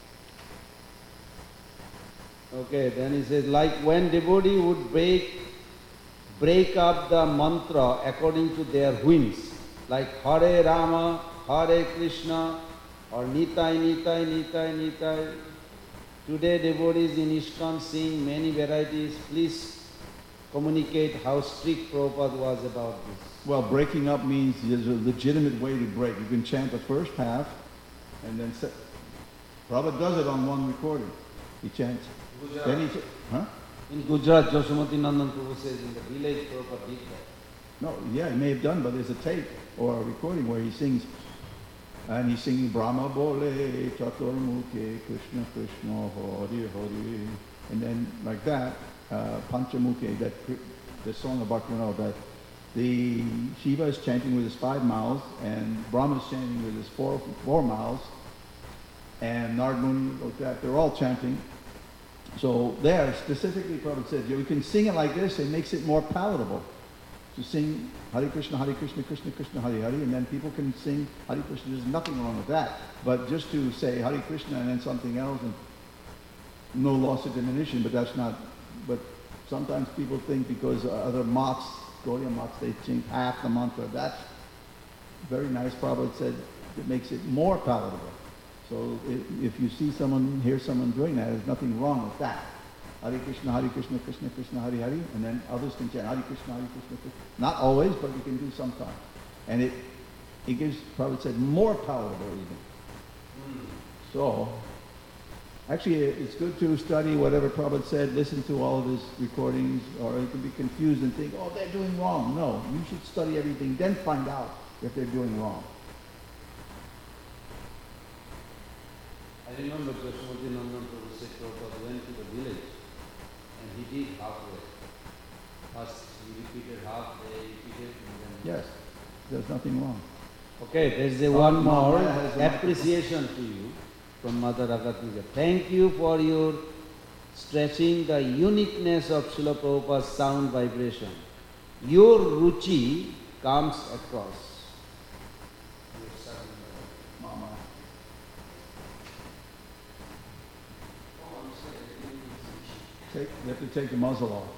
Okay, then he says, like when devotee would break up the mantra according to their whims, like Hare Rama, Hare Krishna, or Nitai, Nitai, Nitai, Nitai. Today devotees in ISKCON sing many varieties. Please communicate how strict Prabhupada was about this. Well, breaking up means there's a legitimate way to break. You can chant the first half, and then Prabhupada does it on one recording. He chants. Gujarat. Then huh? In Gujarat, Joshamati Nandan Prabhu says in the village Prabhupada did that. No, yeah, he may have done, but there's a tape or a recording where he sings, and he's singing Brahma Bole, Chaturmukhe, Krishna Krishna, Hari Hari, and then like that, Panchamukhe, the song of Bhaktivinoda, that the Shiva is chanting with his 5 mouths, and Brahma is chanting with his four mouths, and Narad Muni, they're all chanting. So there, specifically, Prabhupada said, you can sing it like this, it makes it more palatable. To sing Hare Krishna, Krishna Krishna, Hare Hare, and then people can sing Hare Krishna. There's nothing wrong with that. But just to say Hare Krishna and then something else, and no loss of diminution, but that's not, but sometimes people think because other mats, Gaudiya mats, they sing half the mantra. That's very nice. Prabhupada said it makes it more palatable. So if you see someone, hear someone doing that, there's nothing wrong with that. Hare Krishna, Krishna Krishna, Hare Hare, and then others can chant Hare Krishna, Krishna. Not always, but you can do sometimes. And it gives, Prabhupada said, more palatable even. So, actually it's good to study whatever Prabhupada said, listen to all of his recordings, or you can be confused and think, oh, they're doing wrong. No, you should study everything, then find out if they're doing wrong. I remember Joshamati Nandan Prabhu said Prabhupada went to the village and he did halfway. First he repeated half, they repeated, and then... Yes, there's nothing wrong. Okay, there's a one more Maya has a appreciation to you from Mother Agatmika. Thank you for your stressing the uniqueness of Srila Prabhupada's sound vibration. Your ruchi comes across. Mama. You have to take the muzzle off.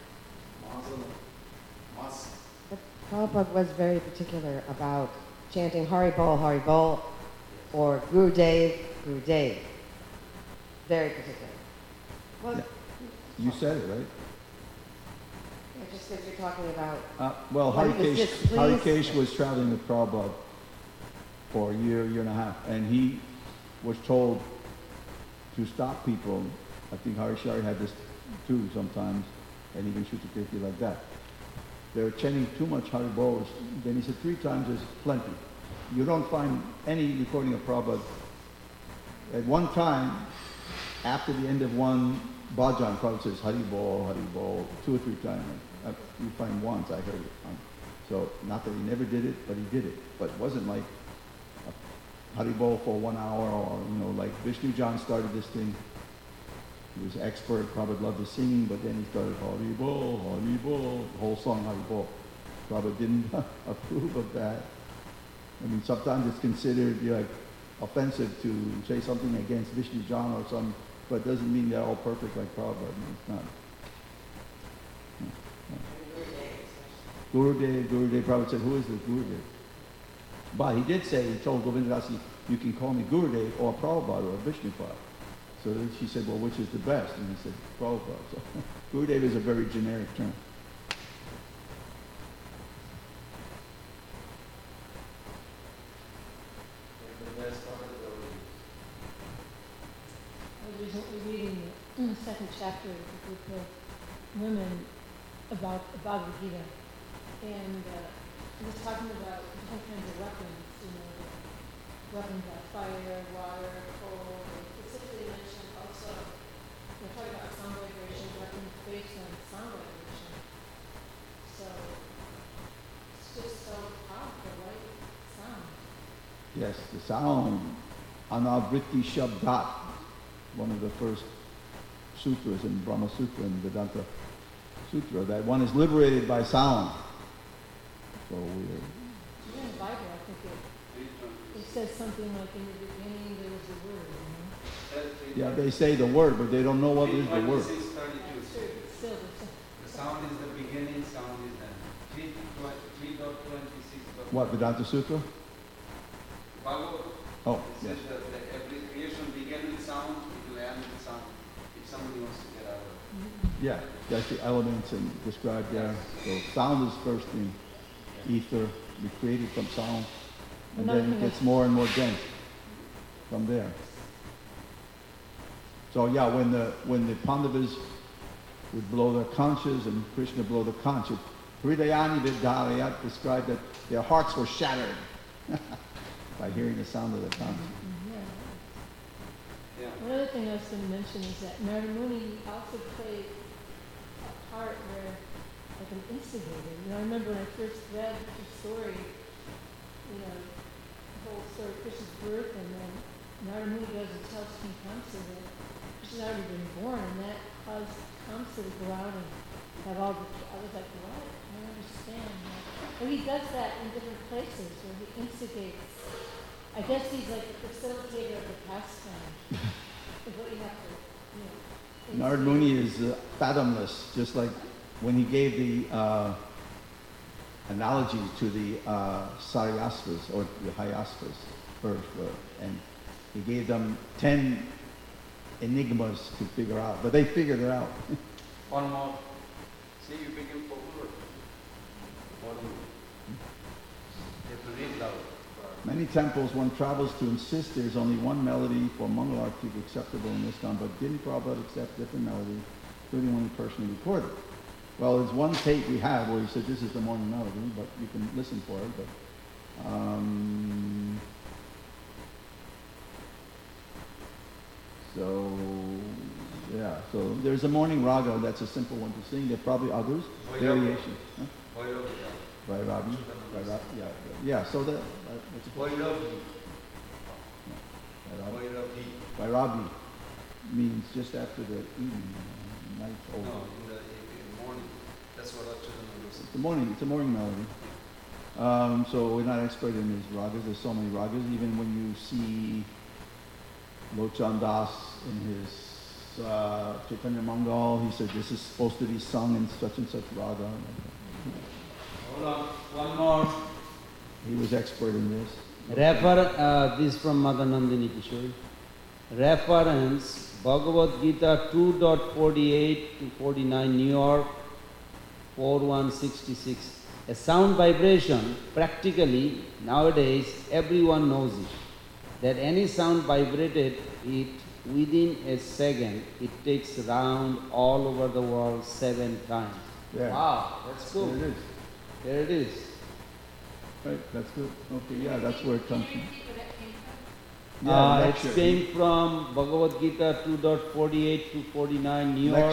But Prabhupada was very particular about chanting Hari Bol, or Gurudev, Gurudev. Very particular. Well, Yeah. You said it, right? yeah, just because you're talking about... Well, Well, he was displeased. Harikesh was traveling with Prabhupada for a year and a half, and he was told to stop people. I think Harishari had this too sometimes, and even Shutakirti like that. They were chanting too much Haribol. Then he said 3 times is plenty. You don't find any recording of Prabhupada. At one time, after the end of one bhajan, Prabhupada says Haribol, Haribol, 2 or 3 times. You find once, I heard it. So, not that he never did it, but he did it. But it wasn't like Haribol for 1 hour, or, like Vishnu John started this thing. He was expert, Prabhupada loved his singing, but then he started Haribol, Haribol, the whole song Haribol. Prabhupada didn't approve of that. I mean, sometimes it's considered offensive to say something against Vishnu John or something, but it doesn't mean they're all perfect like Prabhupada. It's not. Gurudev, Prabhupada said, who is this Gurudev? But he did say, he told Govinda Dasi, you can call me Gurudev or Prabhupada or Vishnupad. So then she said, well, which is the best? And he said, Prabhupada. So Gurudev is a very generic term. I was recently reading the second chapter of the book of women about the Bhagavad Gita, and it was talking about different kinds of weapons, the weapons like fire, water, coal. They specifically mentioned also, talking about sound vibration, weapons based on sound vibration. So it's just so powerful, right? Sound. Yes, the sound, Anavritti Shabdat, one of the first sutras in Brahma Sutra and Vedanta Sutra, that one is liberated by sound. So we're... Yeah, in the Bible, I think it says something like, in the beginning there was the word, Yeah, they say the word, but they don't know what is the word. That's true, but still, The sound is the beginning, sound is the end. 3.26. What, Vedanta Sutra? Bhagavad. Oh, It yes. says that every creation began with sound, it will end with sound. If somebody wants to get out of it. Yeah, that's the elements and described there. So sound is first in ether, we created from sound, and then it gets more and more dense from there. So yeah, when the Pandavas would blow their conchs and Krishna blow the conch, Hridayani Vidyarayat described that their hearts were shattered by hearing the sound of the conch. Yeah. One other thing I was going to mention is that Narada Muni also played a part where, like an instigator. I remember when I first read the story, the whole story of Krishna's birth, and then Narada Muni goes and tells King Kamsa that Krishna's already been born, and that caused Kamsa to go out and have all the... I was like, what? I don't understand. But he does that in different places where he instigates. I guess he's like the facilitator of the pastime. Is what you have to, Narada Muni is fathomless, just like when he gave the analogy to the Saryasvas or the Hyasvas first, and he gave them 10 enigmas to figure out, but they figured it out. One more. See, you became popular. One more. You have to read loud. Many temples, one travels to insist there's only one melody for Mangalarti acceptable in ISKCON, but didn't Prabhupada accept different melodies, including one he personally recorded? Well, there's one tape we have where he said this is the morning melody, but you can listen for it. But so Yeah, so there's a morning raga, that's a simple one to sing. There are probably others, variations. Huh? Vairabi, yeah, so what's it called? Vairabi means just after the evening, night over. No, in the morning. That's what Achyutananda was saying. It's a morning melody. So we're not expert in these ragas. There's so many ragas. Even when you see Lochan Das in his Chaitanya Mangal, he said this is supposed to be sung in such and such raga. Hold on, one more. He was expert in this. This is from Madanandini Kishori. Reference Bhagavad Gita 2.48 to 49, New York 4166. A sound vibration, practically nowadays everyone knows it. That any sound vibrated it within a second, it takes round all over the world 7 times. Yeah. Wow, that's cool. There it is. There it is. Right, that's good. Okay, yeah, that's where it comes from. It came from Bhagavad Gita 2.48 to 49, New York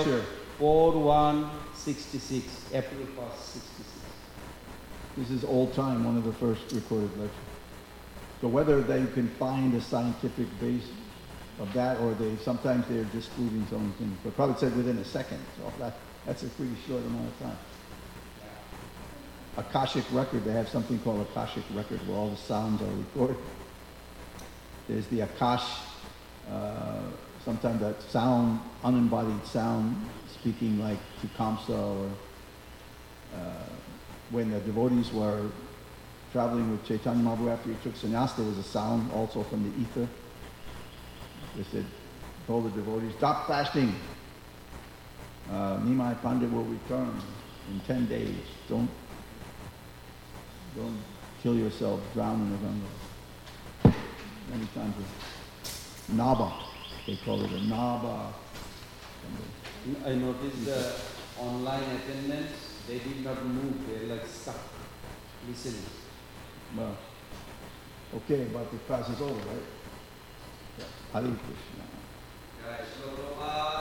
4166, April 1st, 66. This is old time, one of the first recorded lectures. So whether they can find a scientific base of that, or sometimes they're disproving some things, but probably said within a second, so that's a pretty short amount of time. Akashic record, they have something called Akashic record where all the sounds are recorded. There's the Akash, sometimes that sound, unembodied sound, speaking like to Kamsa, or when the devotees were traveling with Chaitanya Mahaprabhu after he took sannyas, there was a sound also from the ether. They said, told the devotees, stop fasting. Nimai Pandit will return in 10 days. Don't kill yourself, drown in the Ganga. Many times Naba, they call it a Naba. I noticed the online attendance, they did not move, they're like stuck, listening. Well, okay, but the class is over, right? Yeah. Hare Krishna.